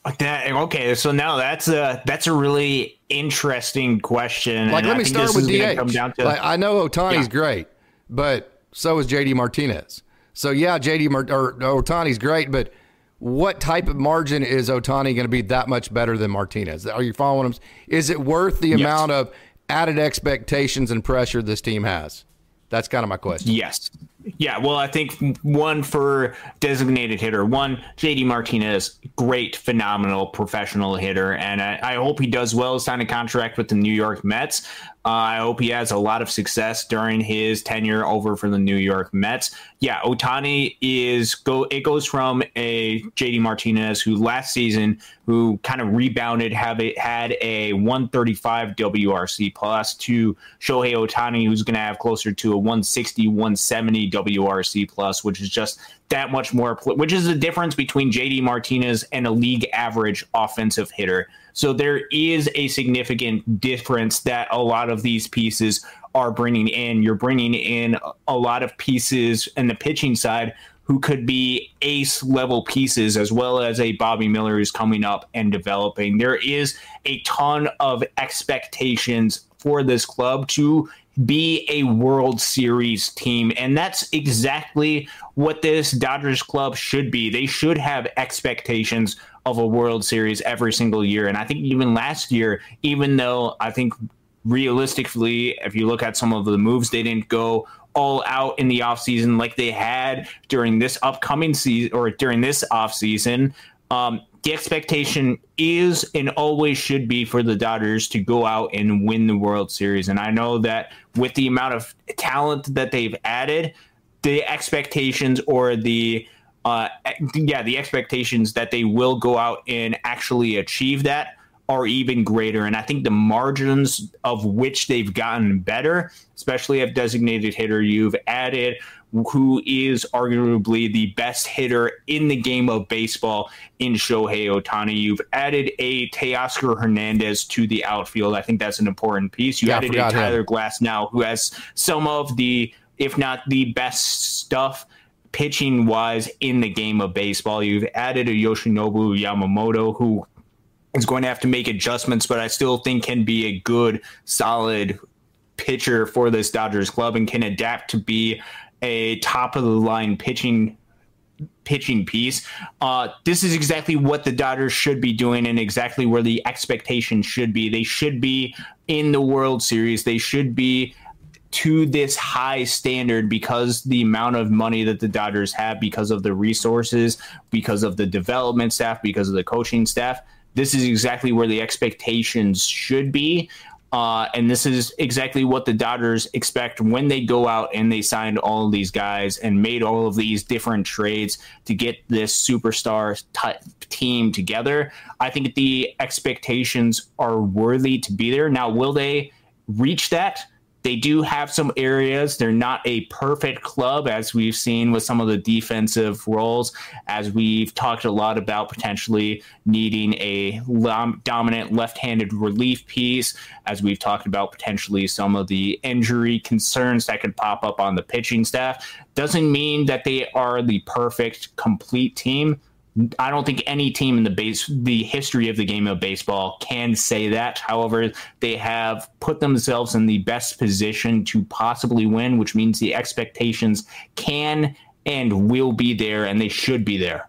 S2: That, okay, so now that's a that's a really interesting question.
S1: Like,
S2: and
S1: let
S2: I
S1: me
S2: think
S1: start
S2: this
S1: with
S2: is gonna
S1: D H.
S2: come down to,
S1: like, I know Ohtani's
S2: Yeah.
S1: great, but so is J D Martinez. So yeah, J D Mar- or Ohtani's great, but what type of margin is Ohtani going to be that much better than Martinez? Are you following him? Is it worth the
S2: Yes.
S1: amount of added expectations and pressure this team has? That's kind of my question.
S2: Yes. Yeah, well, I think one for designated hitter, one, J D Martinez, great, phenomenal professional hitter, and I, I hope he does well, sign a contract with the New York Mets. Uh, I hope he has a lot of success during his tenure over for the New York Mets. Yeah, Ohtani is go. It goes from a J D Martinez who last season, who kind of rebounded, have it had a one thirty-five W R C plus, to Shohei Ohtani, who's going to have closer to a one sixty, one seventy W R C plus, which is just that much more, which is the difference between J D Martinez and a league average offensive hitter. So there is a significant difference that a lot of these pieces are bringing in. You're bringing in a lot of pieces in the pitching side who could be ace level pieces, as well as a Bobby Miller who's coming up and developing. There is a ton of expectations for this club to be a World Series team. And that's exactly what this Dodgers club should be. They should have expectations of a World Series every single year. And I think even last year, even though I think realistically, if you look at some of the moves, they didn't go all out in the offseason like they had during this upcoming season or during this offseason. Um, the expectation is and always should be for the Dodgers to go out and win the World Series. And I know that with the amount of talent that they've added, the expectations or the uh, yeah, the expectations that they will go out and actually achieve that are even greater. And I think the margins of which they've gotten better, especially at designated hitter, you've added who is arguably the best hitter in the game of baseball in Shohei Ohtani. You've added a Teoscar Hernandez to the outfield. I think that's an important piece. You
S1: Yeah,
S2: added a Tyler Glasnow, who has some of the, if not the best stuff pitching wise in the game of baseball. You've added a Yoshinobu Yamamoto, who is going to have to make adjustments, but I still think can be a good, solid pitcher for this Dodgers club and can adapt to be a top of the line pitching pitching piece. Uh, this is exactly what the Dodgers should be doing and exactly where the expectation should be. They should be in the World Series. They should be to this high standard because the amount of money that the Dodgers have, because of the resources, because of the development staff, because of the coaching staff. This is exactly where the expectations should be. Uh, and this is exactly what the Dodgers expect when they go out and they signed all of these guys and made all of these different trades to get this superstar t- team together. I think the expectations are worthy to be there. Now, will they reach that? They do have some areas. They're not a perfect club, as we've seen with some of the defensive roles, as we've talked a lot about potentially needing a dominant left-handed relief piece, as we've talked about potentially some of the injury concerns that could pop up on the pitching staff. Doesn't mean that they are the perfect, complete team. I don't think any team in the base, the history of the game of baseball can say that. However, they have put themselves in the best position to possibly win, which means the expectations can and will be there, and they should be there.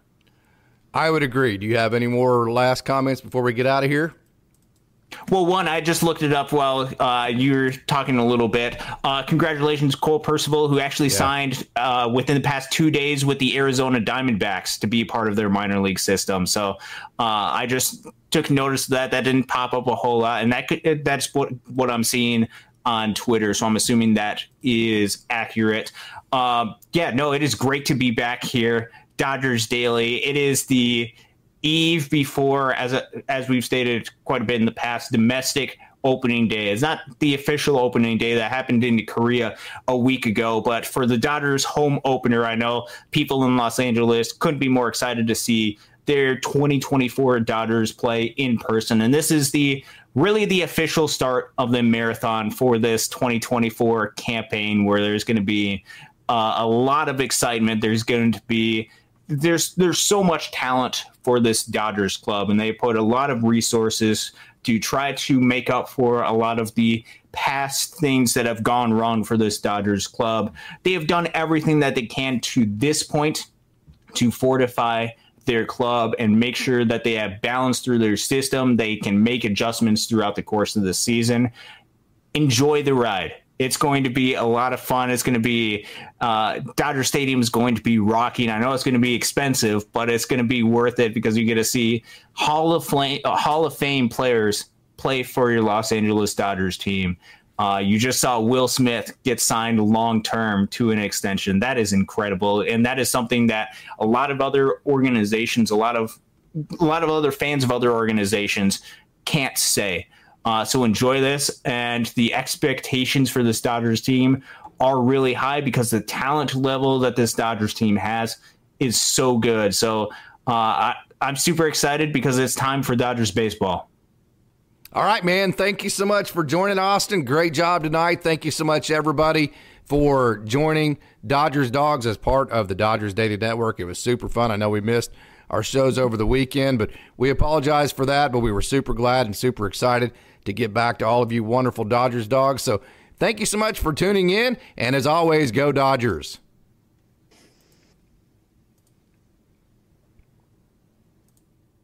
S1: I would agree. Do you have any more last comments before we get out of here?
S2: Well, one, I just looked it up while uh, you were talking a little bit. Uh, congratulations, Cole Percival, who actually yeah. signed uh, within the past two days with the Arizona Diamondbacks to be part of their minor league system. So uh, I just took notice of that. That didn't pop up a whole lot, and that could, that's what, what I'm seeing on Twitter. So I'm assuming that is accurate. Uh, yeah, no, it is great to be back here. Dodgers Daily. It is the eve before, as a, as we've stated quite a bit in the past, domestic opening day. It's not the official opening day that happened in Korea a week ago, but for the Dodgers home opener, I know people in Los Angeles couldn't be more excited to see their twenty twenty-four Dodgers play in person. And this is the really the official start of the marathon for this twenty twenty-four campaign, where there's going to be uh, a lot of excitement. There's going to be there's there's so much talent for this Dodgers club, and they put a lot of resources to try to make up for a lot of the past things that have gone wrong for this Dodgers club. They have done everything that they can to this point to fortify their club and make sure that they have balance through their system. They can make adjustments throughout the course of the season. Enjoy the ride. It's going to be a lot of fun. It's going to be uh, Dodger Stadium is going to be rocking. I know it's going to be expensive, but it's going to be worth it because you get to see Hall of Fame, uh, Hall of Fame players play for your Los Angeles Dodgers team. Uh, you just saw Will Smith get signed long term to an extension. That is incredible, and that is something that a lot of other organizations, a lot of a lot of other fans of other organizations can't say. Uh, so enjoy this, and the expectations for this Dodgers team are really high because the talent level that this Dodgers team has is so good. So uh, I, I'm super excited because it's time for Dodgers baseball.
S1: All right, man. Thank you so much for joining, Austin. Great job tonight. Thank you so much, everybody, for joining Dodgers Dogs as part of the Dodgers Daily Network. It was super fun. I know we missed our shows over the weekend, but we apologize for that, but we were super glad and super excited to get back to all of you wonderful Dodgers dogs. So thank you so much for tuning in, and as always, go Dodgers.